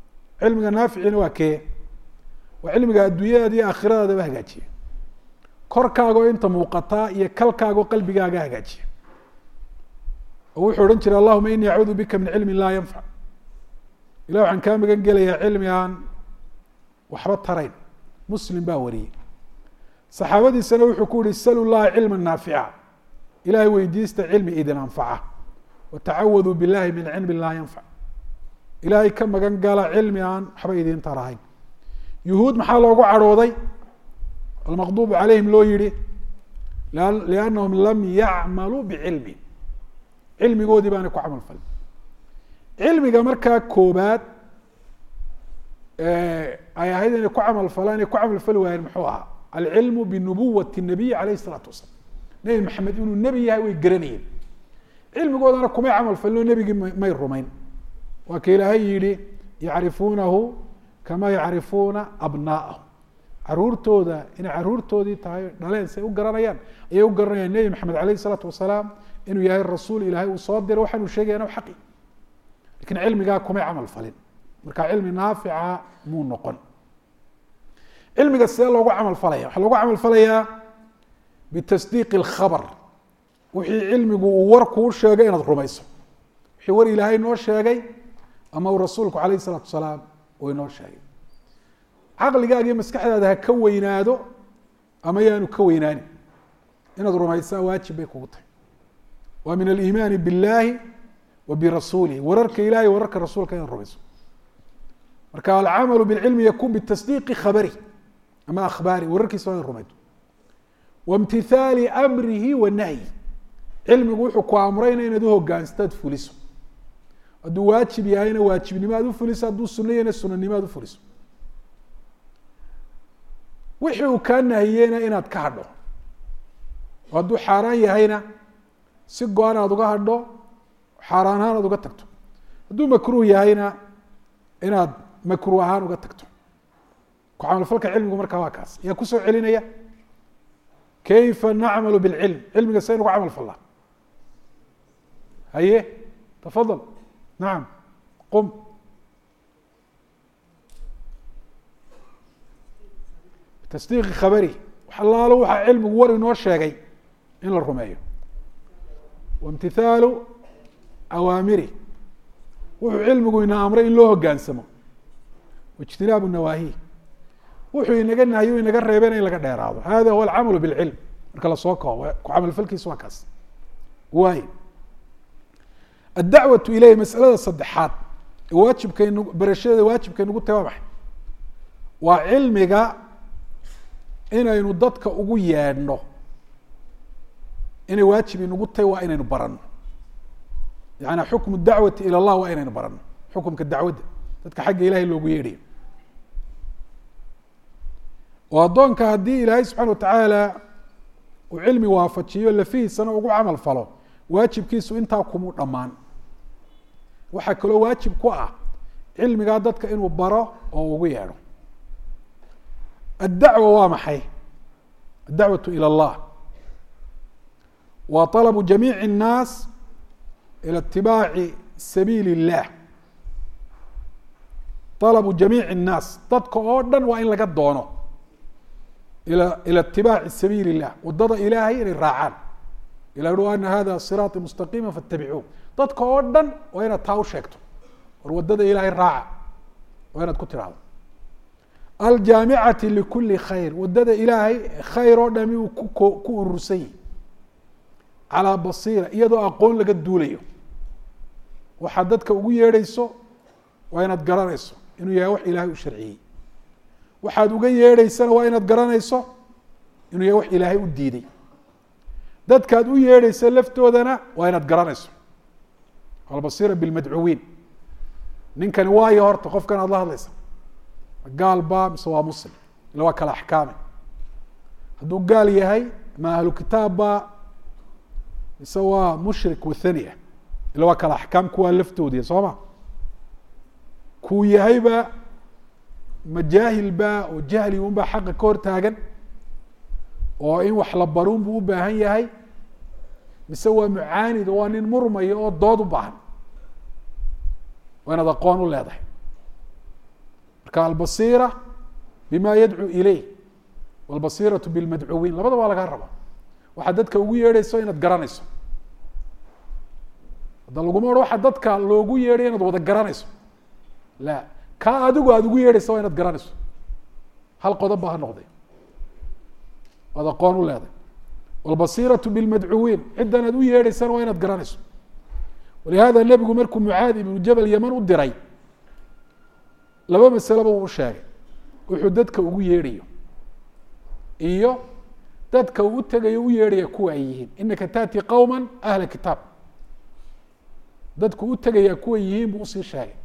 cilmiga naaficina waa kee waa cilmiga adduunyadaada iyo aakhiradaadaba hagaajiya korkaago inta muuqataa iyo kalkaago qalbigaaga hagaajiya oo wuxuu odhan jiray allahuma inii acuudu bika min cilmin laa yanfac ilah waxaan kaa magan gelayaa cilmi aan waxba tarayn. muslim baa wariyey. saxaabadiisana wuxuu ku yihi salu llaha cilma naafica, ilahay weydiista cilmi idin anfaca, watacawaduu billahi min cilmi laa yanfac, ilaahay ka magan gala cilmi aan waxba idin tarahayn. yuhuud maxaa loogu cadhooday almaqduub calayhim loo yihi liannahum lam yacmaluu bicilmi, cilmigoodii baanay ku camal falin. cilmiga markaa koobaad ay ahayd inay ku camal falaan ay ku camal fali waayeen muxuu ahaa? alcilmu binubuwati nabiy alayh isalaatu wasalaam. nebi maxamed inuu nebi yahay way garanayeen, cilmigoodana kumay camal falin oo nebigii may rumayn. waa ka ilaahay yihi yacrifuunahu kama yacrifuuna abnaa'ahum, caruurtooda inay caruurtoodii tahay dhaleen say u garanayaan ayay u garanayaan nebi maxamed alayh isalaatu wasalaam inuu yahay rasuul ilaahay uu soo diray waxaan uu sheegayana xaqi, lakin cilmigaa kumay camal falin. marka cilmi naafica muu noqon. cilmiga sidee loogu camal falaya? waxaa loogu camal falayaa bitasdiiqi اlkhabr, wixii cilmigu uu war kuu sheegay inaad rumayso, wixii war ilaahay noo sheegay ama uu rasuulku alayh الsalaatu wasalaam uu inoo sheegay. caqligaaga iyo maskaxdaada ha ka weynaado ama yaanu ka weynaanin, inaad rumaysaa waajib bay kugu tahay. waa min aliimaani biاllahi wa birasuulihi, wararka ilahay wararka rasuulka inaad rumayso. marka alcamalu bاlcilmi yakun bitasdiiqi khabari ama akhbaari, wararkiisa waa inaad rumayto. waimtithaali amrihi wa nahyi, cilmigu wuxuu ku amrayna inaad uhogaansato aad fuliso. hadduu waajib yahayna waajibnimo aad ufuliso, hadduu suno yahayna sunanimo aad ufuliso. wixii uu kaa nahiyeyna inaad ka hadho, oo hadduu xaaraan yahayna si go-an aad uga hadho, xaaraan ahaan aad uga tagto. hadduu makruuh yahayna inaad makruuh ahaan uga tagto. ku camalfalka cilmigu markaa waa kaas. yaa kusoo celinaya kayfa nacmalu bilcilm, cilmiga saynu uga camal fallaa? haye tafadal. nacam qum. tasdiiqi khabari, wax allaalo waxaa cilmigu war inoo sheegay in la rumeeyo. waimtithaalu awaamiri, wuxuu cilmigu ina amray in loo hogaansamo. waijtinaabu nawaahi, wuxuu inaga nahyo inaga reebena in laga dheeraado. hada huwa alcamalu bilcilm. marka lasoo koobo ku camalfalkiisa waa kaas. waay addacwatu ilayh, masalada saddexaad ee waajibkaynu barashadeeda waajibkaynugu tahay waa maxay? waa cilmiga inaynu dadka ugu yeedhno, inay waajib inugu tahay waa inaynu barano. yaani xukmu dacwati ila llah waa inaynu barano, xukumka dacwadda dadka xagga ilahay loogu yeedhayo. oo addoonka haddii ilaahay subxana watacaala uu cilmi waafajiyo lafihiisana ugu camal falo, waajibkiisu intaa kumuu dhammaan. waxaa kaloo waajib ku ah cilmigaa dadka inuu baro oo ugu yeedho. addacwa waa maxay? addacwatu ila اllah wa طalabu jamiici الnaas ila itibaaci sabiili الlah. طalabu jamiici الnaas, dadka oo dhan waa in laga doono ila itibaaci sabiili الlah, wadada ilaahay inay raacaan. ila u ana hada siraaطi mustaqiima faاtabicuuh. dadka oo dhan waa inaad taa u sheegto, war wadada ilaahay raaca waa inaad ku tirahdo. aljaamicati likuli khayr, wadada ilaahay khayr oo dhami uu ku urursan yahi. calaa basiira, iyadoo aqoon laga duulayo. waxaad dadka ugu yeedhayso waa inaad garanayso inuu yahay wax ilaahay u sharciyey. waxaad uga yeedhaysana waa inaad garanayso inuu yahay wax ilaahay u diiday. dadkaad u yeedhaysa laftoodana waa inaad garanayso. albasiira bilmadcuwiin, ninkani waayo horta qofkan aad la hadlaysa, gaal baa mise waa muslim? ila waa kala axkaame. hadduu gaal yahay ma ahlu kitaab baa mise waa mushrik wathani ah? ila waa kala axkaam kuwaa laftoodiya soo ma. kuu yahayba ma jaahil baa oo jahli un baa xaqa ka hor taagan oo in wax la baruun buu u baahan yahay, mise waa mucaanid oo waa nin murmaya oo dood u baahan? waa inaad aqoon u leedahay. marka albasiira bima yadcuu ileyh, walbasiiratu bilmadcuwiin labada waa lagaa rabaa waxaad dadka ugu yeedhayso inaad garanayso hadda laguma odhan waxa dadka loogu yeedhay inaad wada garanayso la kaa adigu aada ugu yeedhaysa waa inaad garanayso hal qodob ba ha noqday waad aqoon u leeday walbasiiratu bilmadcuwiin ciddan aad u yeedhaysana waa inaad garanayso walihada nebigu markuu mucaad ibnu jabal yaman u diray laba masaleba uu sheegay wuxuu dadka ugu yeedhayo iyo dadka uu u tegayo u yeedhaya kuwa ay yihiin inaka taati qowma ahla kitaab dadku u tegaya kuwa yihiin buu usii sheegay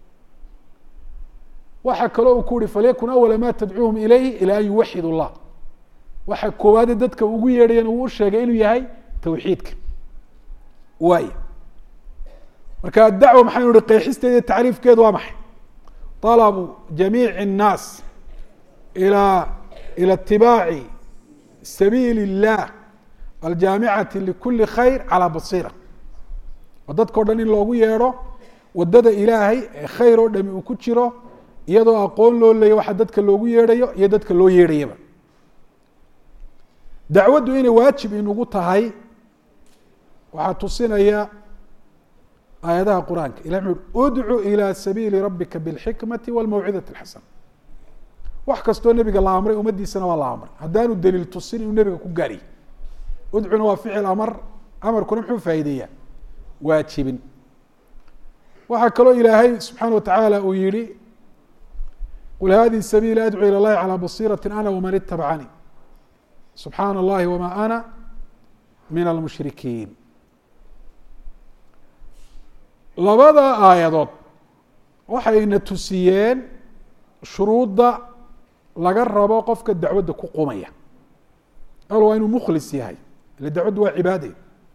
waxaa kaloo uu ku uhi falyakun awala ma tadcuuhum ilayhi ilaa an yuwaxid llah waxa koowaade dadka ugu yeedhayana uu u sheegay inuu yahay tawxiidka waay marka adacwa maxaynu ihi qeexisteeda tacriifkeedu waa maxay طalabu jamiici الnaas ilى itibaaci sabiil الlah aljaamicati likuli khayr calى basiira oo dadka o dhan in loogu yeedho wadada ilaahay ee khayr oo dhami uu ku jiro iyadoo aqoon loo leeya waxa dadka loogu yeedhayo iyo dadka loo yeedhayaba dacwaddu inay waajib inugu tahay waxaa tusinaya aayadaha qur-aanka ilah muxu udcu ilى sabiili rabika bاlxikmati wاlmawcidati اlxasana wax kastoo nebiga la amray ummaddiisana waa la amray haddaanu daliil tusin inuu nebiga ku gaariy udcuna waa ficil amar amarkuna muxuu faa'iideeyaa waajibin waxaa kaloo ilaahay subxaana watacaala uu yihi qul hadihi sabiili adcu ilى اllahi calى basiirati ana waman itabacanii subxaana اllahi wama ana min almushrikiin labada aayadood waxayna tusiyeen shuruudda laga rabo qofka dacwadda ku qumaya al waa inuu mukhlis yahay ile dacwaddu waa cibaade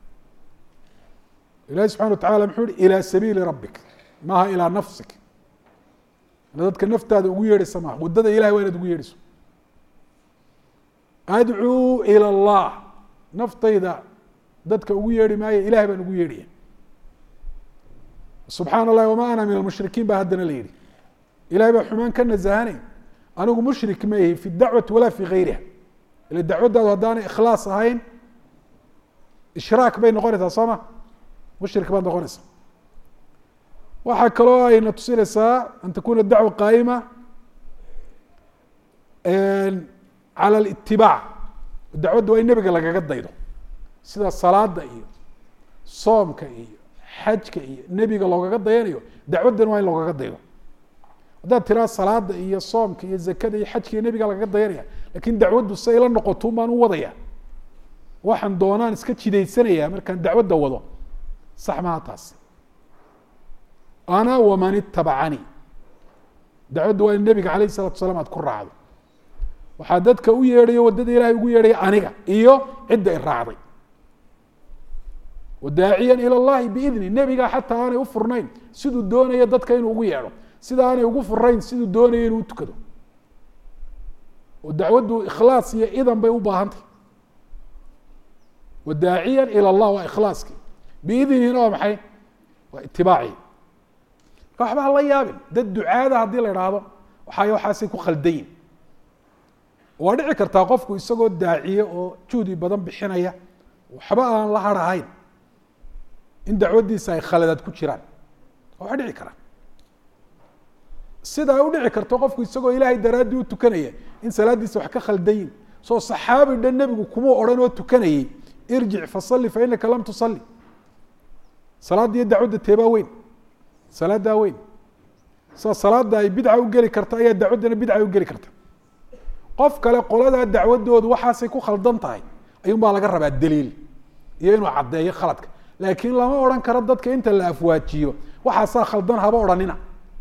ilahi subxana watacala muxuu uhi ilى sabiili rabbik maaha ilaa nafsik ina dadka naftaada ugu yeedhaysa maaha waddada ilahay waa inaad ugu yeedhayso adcuu ilى اllah naftayda dadka ugu yeedhi maayo ilahay baan ugu yeedhaya subxaana اllahi wama ana min almushrikiin baa haddana la yihi ilahay baa xumaan ka nasahanay anigu mushrik ma ihi fi dacwati walaa fi gayriha ila dacwaddaadu haddaanay ikhlaas ahayn ishraak bay noqonaysaa soo ma mushrik baad noqonaysaa waxaa kaloo ayna tusinaysaa an takuna dacwa qaa'ima calى اlitibaac dacwadda waa in nebiga lagaga daydo sida salaada iyo soomka iyo xajka iyo nebiga loogaga dayanayo dacwaddan waa in loogaga daydo haddaad tiraa salaada iyo soomka iyo zakada iyo xajka iyo nebiga lagaga dayanaya lakin dacwaddu si ayla noqoto baan u wadaya waxaan doonaan iska jidaysanaya markaan dacwadda wado sax maha taas ana waman itabacanii dacwaddu waa in nebiga alayh الsalatu asalaam aad ku raacdo waxaa dadka u yeedhayo waddada ilahay ugu yeedhaya aniga iyo cidda i raacday wadaaciya ilى اllahi biidni nebiga xataa aanay ufurnayn siduu doonaya dadka inuu ugu yeedho sida aanay ugu furayn siduu doonaya inuu utukado oo dacwaddu ikhlaas iyo idan bay u baahantay wadaaciya ilى اllah waa ikhlaaski biidnihina waa maxay waa itibaaci marka waxba hala yaabin dad ducaada haddii la idhaahdo waxaasay ku khaldayin waa dhici kartaa qofku isagoo daaciye oo juhdi badan bixinaya waxba aan la harahayn in dacwaddiisa ay khaladaad ku jiraan waa dhici karaa sidaa u dhici karto qofku isagoo ilaahay daraaddii u tukanaya in salaaddiisa wax ka khaldayin soo saxaabi dhan nebigu kuma odhan oo tukanayay irjic fasalli fa inaka lam tusalli salaadda iyo dacwadda teebaa weyn salaaddaa weyn saa salaadda ay bidca u geli karta ayaa dacwaddana bidca u geli karta qof kale qoladaa dacwaddoodu waxaasay ku khaldan tahay ayuun baa laga rabaa daliil iyo inuu caddeeyo khaladka laakiin lama odhan karo dadka inta la afwaajiyo waxaasaa khaldan haba odhanina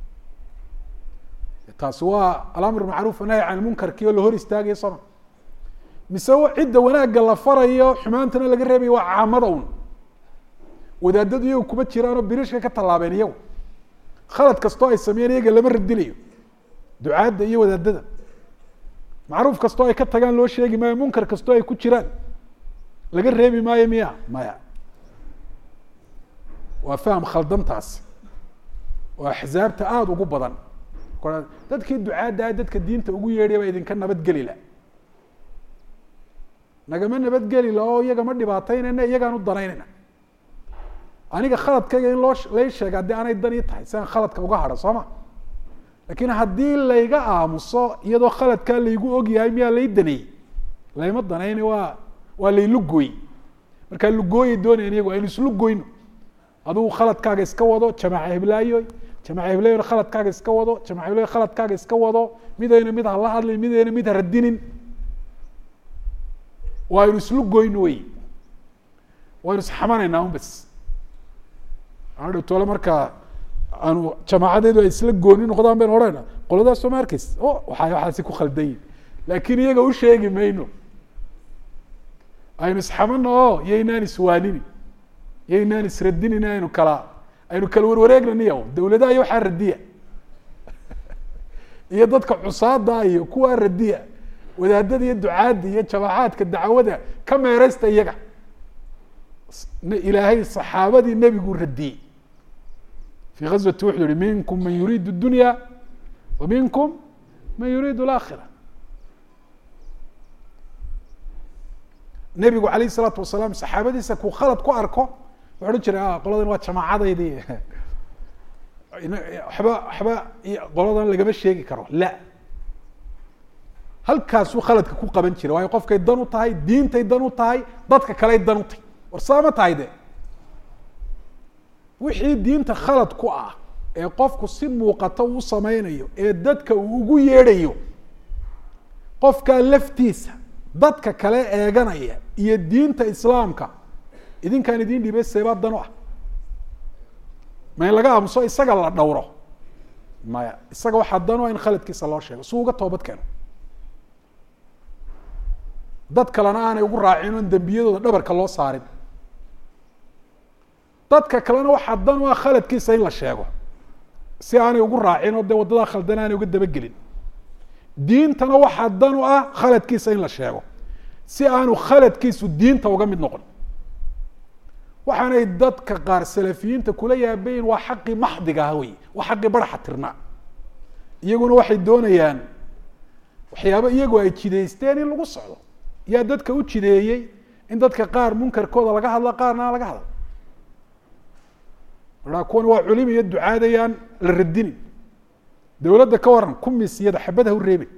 taasi waa alamr macruuf nahy can munkarkii oo la hor istaagayo sama mise cidda wanaagga la farayo xumaantana laga reebayo waa caamada un wadaadadu iyagu kuma jiraanoo birishka ka tallaabeen iyagu khalad kastoo ay sameeyeen iyaga lama radilayo ducaadda iyo wadaadada macruuf kastoo ay ka tagaan loo sheegi maayo munkar kastoo ay ku jiraan laga reebi maayo miya maya waa faham khaldantaas oo axzaabta aada ugu badan dadkii ducaadda dadka diinta ugu yeedhay baa idinka nabadgeli la nagama nabadgeli lao iyagama dhibaataynayna iyagaan u danaynayna aniga khaladkayga in lay sheega haddii aanay dan ii tahay si aan khaladka uga hadho soo ma lakin haddii layga aamuso iyadoo khaladkaa laygu ogyahay miyaa lay daneeyey layma danayna waa laylugooy markaa lugooyay doonayan iyagu aynu islugoyno adugu khaladkaaga iska wado jamaaca hiblaayoy jamaaca hiblaayoyna khaladkaaga iska wado jamaaca hiblaayo khaladkaaga iska wado midayna mid hala hadlin midayna mid haradinin waaynu islugoyno wey waynu isxamanaynaa un bas adhowtole markaa aanu jamaacadeedu ay isla gooni noqdaan baynu odhanayna qoladaas soo ma arkays waxaasi ku khaldayin laakin iyaga u sheegi mayno aynu isxamano o yaynaan iswaanini yaynaan isradinin aynu kala warwareegnaniya dawladaha iyo waxaa radiya iyo dadka cusaada iyo kuwaa radiya wadaadada iyo ducaadda iyo jamaacaadka dacwada ka meereysta iyaga ilaahay saxaabadii nebiguu radiyey في غزوة وحد yihi minkum man yuriid الdunya wa minkum man yuriid الآkhirة nebigu alayه الsalaatu wasalaam saxaabadiisa kuu khalad ku arko wuxu odhan jiray qoladan waa jamaacadaydi waxba qoladan lagama sheegi karo la halkaasuu khaladka ku qaban jiray waayo qofkay dan u tahay diintay dan u tahay dadka kaley dan u tahay war saama tahay de wixii diinta khalad ku ah ee qofku si muuqato uu sameynayo ee dadka uu ugu yeedhayo qofkaa laftiisa dadka kale eeganaya iyo diinta islaamka idinkaan idin dhibay seebaa dan u ah ma in laga aamuso isaga la dhowro maya isaga waxaa dan u ah in khaladkiisa loo sheego si uga toobad keeno dad kalena aanay ugu raacin oon dembiyadooda dhabarka loo saarin dadka kalena waxaa dan u ah khaladkiisa in la sheego si aanay ugu raacin oo dee waddadaa khaldan aanay uga dabagelin diintana waxaa dan u ah khaladkiisa in la sheego si aanu khaladkiisu diinta uga mid noqon waxaanay dadka qaar salafiyiinta kula yaabayin waa xaqii maxdiga ah wey waa xaqii baraxa tirnaa iyaguna waxay doonayaan waxyaaba iyagu ay jidaysteen in lagu socdo yaa dadka u jideeyey in dadka qaar munkarkooda laga hadla qaarna aan laga hadla kuwan waa culim iyo ducaadayaan la radinin dawladda ka waran kumisiyada xabada hu reebin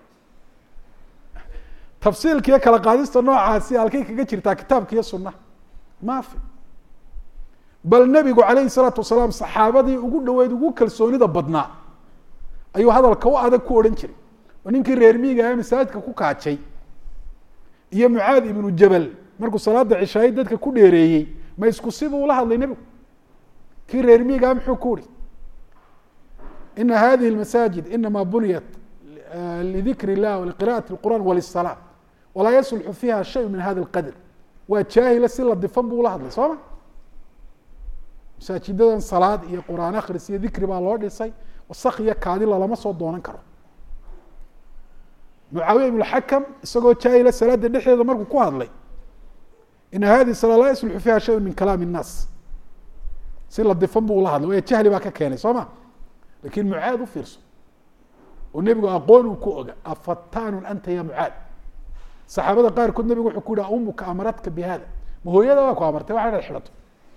tafsiilkiiyo kala qaadista noocaasi halkay kaga jirtaa kitaabka iyo sunaha maafi bal nebigu calayhi salaatu wasalaam saxaabadii ugu dhaweyd ugu kalsoonida badnaa ayuu hadalka u adag ku odhan jiray oo ninkii reer miiga ee masaajidka ku kaajay iyo mucaad ibnu jabal markuu salaada cishaaye dadka ku dheereeyey ma isku sibuu ula hadlay nebigu kii reer miigaa muxuu ku uri ina hadihi اmasaajid inama buniyat lidikr الlah wliqira'aةi الqur'an wliلsalaa walaa yaslxu fiiha shay min hada اlqadr waa jaahila si la difan buu ula hadlay soo ma masaajidadan salaad iyo qur'aan akris iyo dikri baa loo dhisay wasak iyo kaadi lalama soo doonan karo mucaawiya ibn xakam isagoo jaahila salaada dhexdeeda markuu ku hadlay ina hadihi salaa laa yaslxu fiiha shay min kalaam الnaas si la difan buu ula hadlay waayo jahli baa ka keenay soo ma lakin mucaad u fiirso oo nebigu aqoon uu ku oga afatanun anta ya mucaad saxaabada qaarkood nebigu wuxuu ku yihi umuka amaradka bi hada ma hooyada waa ku amartay waxa inaad xidhato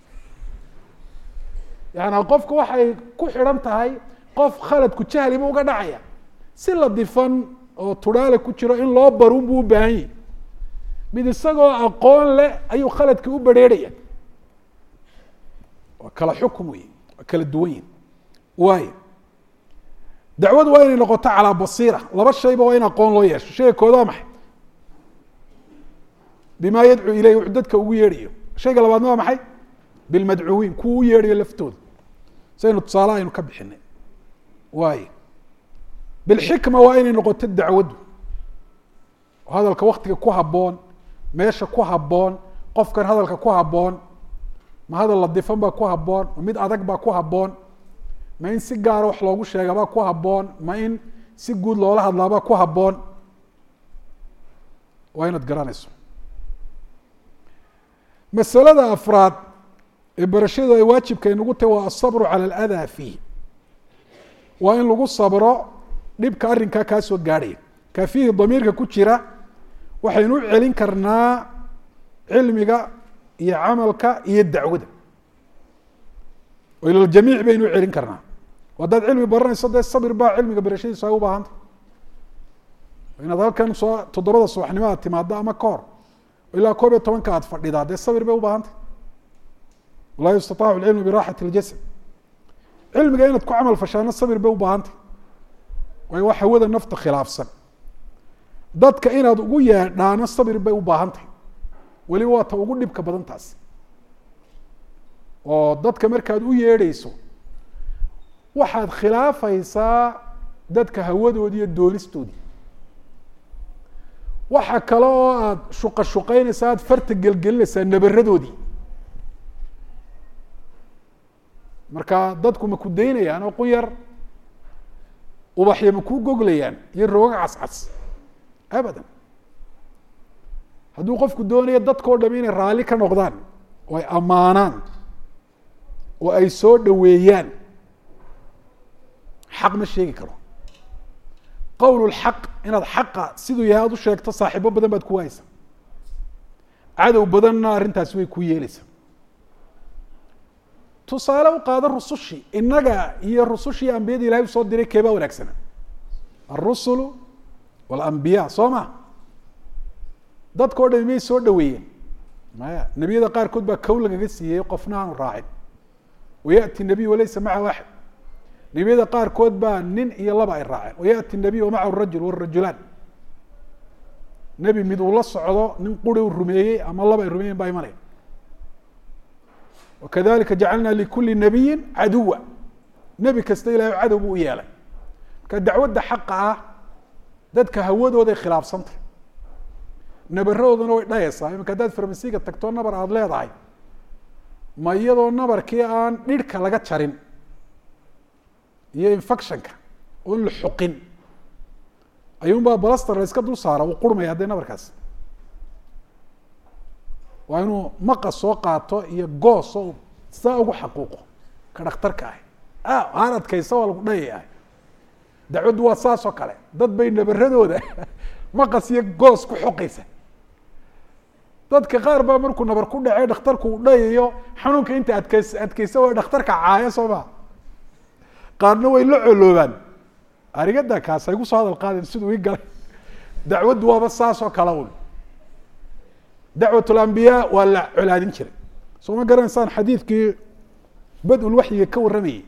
yani qofka waxay ku xidhan tahay qof khaladku jahliba uga dhacaya si la difan oo turaale ku jiro in loo barun buu u baahan yahi mid isagoo aqoon leh ayuu khaladka u bareerhaya waa kala xukum wey waa kala duwan yihin waayo dacwadu waa inay noqoto calaa basiira laba shayba waa in aqoon loo yeesho shayga koodaa maxay bima yadcuu ileyh wuxuu dadka ugu yeedhayo shayga labaadna waa maxay bilmadcuwiin kuwa u yeedhayo laftooda saynu tusaale aynu ka bixinay waayo bilxikma waa inay noqoto dacwaddu hadalka waktiga ku habboon meesha ku habboon qofkan hadalka ku habboon ma hadal la difan baa ku habboon ma mid adag baa ku habboon ma in si gaara wax loogu sheegabaa ku habboon ma in si guud loola hadlaabaa ku habboon waa inaad garanayso masalada afraad ee barashadu ay waajibka inagu tahy waa asabru cala aladaa fiih waa in lagu sabro dhibka arrinkaa kaa soo gaadhaya kaa fiihi damiirka ku jira waxaynu u celin karnaa cilmiga iyo camalka iyo dacwada oo ila jamiic baynu u celin karnaa. haddaad cilmi baranayso dee sabir baa cilmiga barashadiisa ay u baahantay. inaad halkan soo 7 subaxnimo aad timaado ama ka hor ilaa 11 aad fadhidaa dee sabir bay u baahantay. laa yustataacu alcilmu biraaxati اljasad. cilmiga inaad ku camal fashaano sabir bay u baahantay, waayo wax hawada nafta khilaafsan. dadka inaad ugu yeedhaano sabir bay u baahantay, weliba waa ta ugu dhibka badan taas. oo dadka markaad u yeedhayso waxaad khilaafaysaa dadka hawadoodi iyo doonistoodii. waxa kale oo aad shuqaynaysaa, aad farta gelgelinaysaa nabaradoodii. marka dadku ma ku daynayaan oo qunyar ubaxya ma kuu goglayaan iyo rooga cascas? abadan. hadduu qofku doonayo dadkao dham inay raalli ka noqdaan oo ay ammaanaan oo ay soo dhaweeyaan, xaq ma sheegi karo. qowl lxaq, inaad xaqa siduu yahay aad u sheegto saaxiibo badan baad ku waayeysaa, cadow badanna arrintaasi way ku yeeleysaa. tusaale u qaado rusushii, innaga iyo rusushii ambiyadii ilahay usoo diray keebaa wanaagsana? alrusulu walambiya, soo ma? dadka o dhami may soo dhaweeyeen? maya. nebiyada qaarkood baa kow lagaga siiyey, qofna aanu raacin. wayati nabiy walaysa macahu axad. nebiyada qaarkood baa nin iyo laba ay raaceen. wayati nabiy wamacahu rajul warajulaan. nebi mid uu la socdo, nin quri u rumeeyey ama laba ay rumeeyeen baa imanaya. wakadalika jacalna likuli nabiyi caduwa. nebi kasta ilahay cadow buu u yeelay. marka dacwadda xaqa ah dadka hawadooday khilaafsantay, nabaradoodana way dhayaysaa. imanka haddaad farmasiga tagto nabar aada leedahay, ma iyadoo nabarkii aan dhirhka laga jarin iyo infectionka oon la xuqin ayuunbaa balaster la iska dul saara uu qurmaya haddee nabarkaas? waa inuu maqas soo qaato iyo goos oo saa ugu xaquuqo ka dhakhtarka ah. aan adkaysa waa lagu dhayayahay. dacwaddu waa saas oo kale. dad bay nabaradooda maqas iyo goos ku xoqaysa. dadka qaar baa markuu nabar ku dhacey dhakhtarku uu dhayayo xanuunka inta adkaysa waa dhakhtarka caaya, soo ma? qaarna way la coloobaan. arigada kaas ay gu soo hadal qaadeen siduu ii galay. dacwaddu waaba saas oo kale un. dacwat lambiyaa waa la colaadin jiray. soo ma garanaysaan xadiidkii bad-ul waxyiga ka warramayey?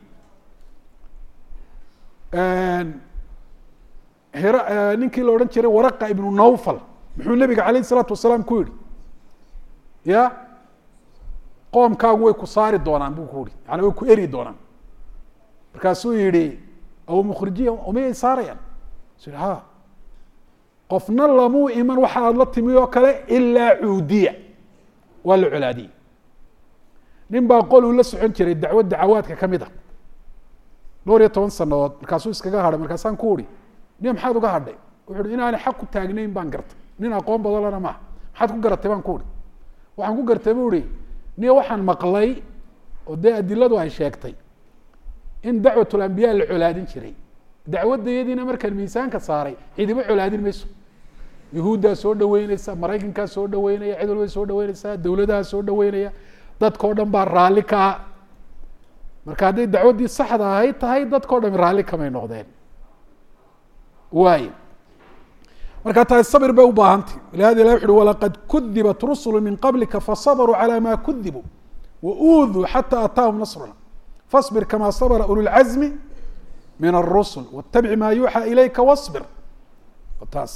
ninkii la odhan jiray waraqa ibnu nawfal muxuu nabiga alayh isalaatu wasalaam ku yihi? ya qoomkaagu way ku saari doonaan buu ku yihi, yani way ku eri doonaan. markaasuu yihi aw mukhrijiya umiyay saarayaan? su yihi ha. qofna lamuu iman waxa aad la timi oo kale ilaa cuudiya, waa la colaadiyey. nin baa qol uu la socon jiray dacwad dacawaadka kamid a 12 sanadood. markaasuu iskaga hadhay. markaasaan ku uri nin maxaad uga hadhay? wuxu uhi inaanay xaq ku taagnayn baan gartay. nin aqoon badan lana maaha. maxaad ku garatay baan ku uri? waxaan ku gartay bu ihi nin waxaan maqlay oo dee adiladu ay sheegtay in dacwatulambiyaa la colaadin jiray. dacwadayadiina markaan miisaanka saaray cidiba colaadin mayso. yahuuddaa soo dhaweyneysa, maraykankaa soo dhaweynaya, cid walbay soo dhaweyneysaa, dawladaha soo dhaweynaya, dadkao dhan baa raalli ka ah. marka hadday dacwaddii saxda ahayd tahay dadkao dhami raalli kamay noqdeen. waay. marka taasi sabir bay u baahantay. lihada ilah wuxu uhi walaqad kudibat rusulu min qablika fasabruu calى ma kudibuu wauuduu xata ataahum nasruna faصbir kama sabra ulu lcazmi min الrusul wاtabic ma yuuxى ilayka waصbir. taas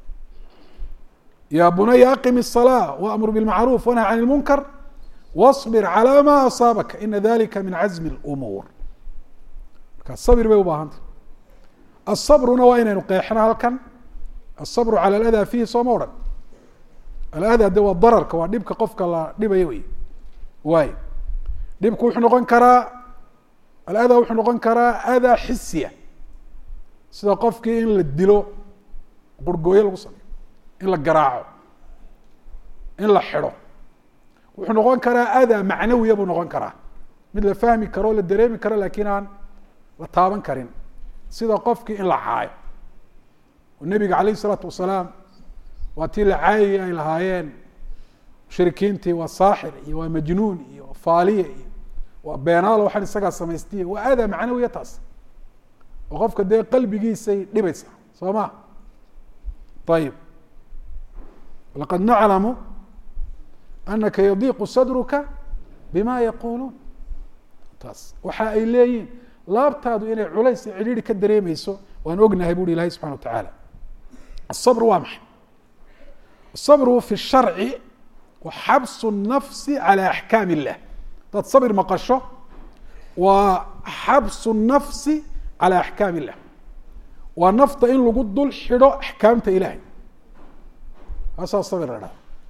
ya bunaya aqim الصلاة وأmr bالmacruuf wanha can الmunkar واصbir calى ma asaabaka ina dalika min cazmi الأmuur. marka sabir bay u baahantay. aلصabruna waa inaynu qeexno halkan. aلصabru calى اlأdaa fihi sooma odhan. alأdaa de waa dararka, waa dhibka qofka la dhibayo wey. waay. dhibku wuxuu noqon karaa, alأdaa wuxuu noqon karaa adaa xisiya, sida qofkii in la dilo, qurgooyo lagu sameyo, in la garaaco, in la xidho. wuxuu noqon karaa adaa macnawiya buu noqon karaa, mid la fahmi karo, la dareemi karo, lakiin aan la taaban karin, sida qofkii in la caayo. nabiga alayh الsalaatu wasalaam waa tii la caayay ay lahaayeen mushrikiintii waa saaxir iyo waa majnuun iyo faaliye iyo waa beenaalo waxaan isagaa samaystay waa adaa macnawiya taas oo qofka dee qalbigiisay dhibaysa soo ma ayib laqad naclamu anaka yadiiqu sadruka bima yaquluun taas waxa ay leeyihin laabtaadu inay culays cidhiiri ka dareemayso waan ognahay buuri ilahay subxana watacaala الصبر waa maxay الصبر في الشharci وxabس النفس عalى أحكاam الlah hadaad صبر maqasho waa xabس النفس عalى أحكاam الlah waa nafta in lagu dul xidho أحkaamta ilahay kaasaa صبر la dhaha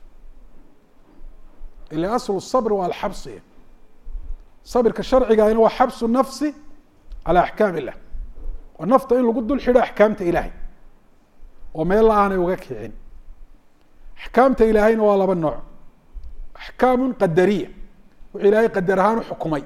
ila أصل الصبر waa alxabs صبرka sharcigaana waa xabس النفس عalى أحكاam الlah waa nafta in lagu dul xidho أحkaamta ilahay oo meel la aanay uga kicin axkaamta ilaahayna waa laba nooc axkaamun qadariya wuxuu ilaahay qadar ahaan u xukumay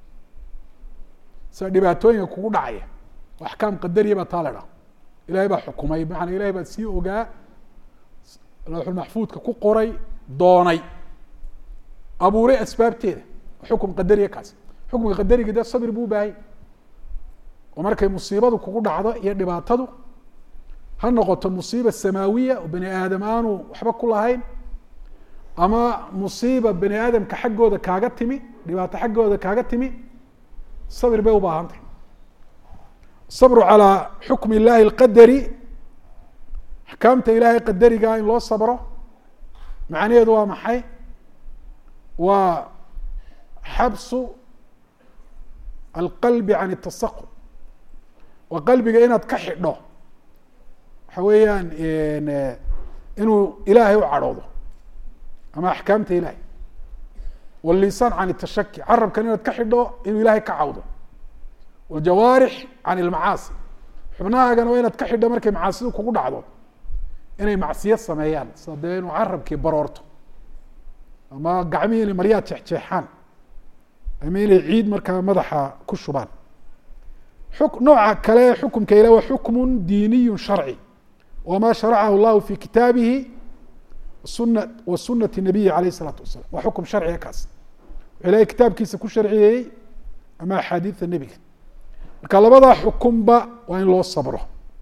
sida dhibaatooyinka kugu dhacaya waa axkaam qadariya baa taa la dhaha ilahay baa xukumay macanaa ilahay baa sii ogaa lawxul maxfuudka ku qoray doonay abuuray asbaabteeda xukum qadariya kaas xukumka qadariga dee sabir buu ubaahanya oo markay musiibadu kugu dhacdo iyo dhibaatadu ha noqoto musiiba samaawiya oo bani aadam aanu waxba ku lahayn ama musiiba bani aadamka xaggooda kaaga timi dhibaato xaggooda kaaga timi sabir bay ubaahantahy sabru calaa xukmi illahi alqadari axkaamta ilaahay qadarigaa in loo sabro macnaheedu waa maxay waa xabsu alqalbi can اtasaqud waa qalbiga inaad ka xidho waxa weeyaan inuu ilaahay u cadhoodo ama axkaamta ilahay wاlisaan can الtashaki carabkan inaad ka xidho inuu ilahay ka cawdo wاljawaarix can اlmacaasi xubnahaagana waa inaad ka xidho markay macaasidu kugu dhacdo inay macsiya sameeyaan sida dee inuu carabkii baroorto ama gacmihii inay maryaad jeexjeexaan ama inay ciid markaa madaxa ku shubaan nooca kale xukumka ilah waa xukmu diiniyu sharci wma sharacahu llahu fi kitaabihi wa sunati nabiyi alayh الsalaatu wasalam waa xukum sharciga kaas wuxuu ilahay kitaabkiisa ku sharciyeeyey ama axaadiida nebiga marka labadaa xukumba waa in loo sabro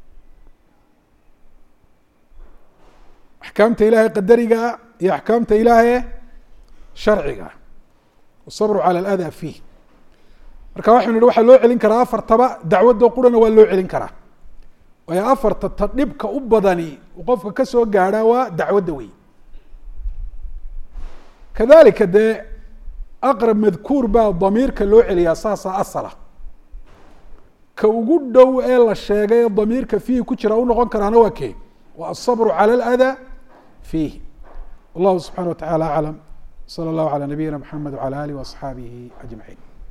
axkaamta ilahay qadarigaa iyo axkaamta ilaahay sharciga asabru calى اlأdaa fiih marka waxaynu nihi waxaa loo celin karaa afartaba dacwadoo qurana waa loo celin karaa waayo afarta ta dhibka u badani qofka kasoo gaadhaa waa dacwadda wey kadalika dee aqrab madkuur baa damiirka loo celiyaa saasaa asala ka ugu dhow ee la sheegay ee damiirka fiihi ku jira u noqon karaana waa kee waa asabru calى اlأdaa fiih wallahu subxana wa taعala aclam salى اllahu عalى nabiyina mxamed wعalى alih وaصxaabihi aجmaعin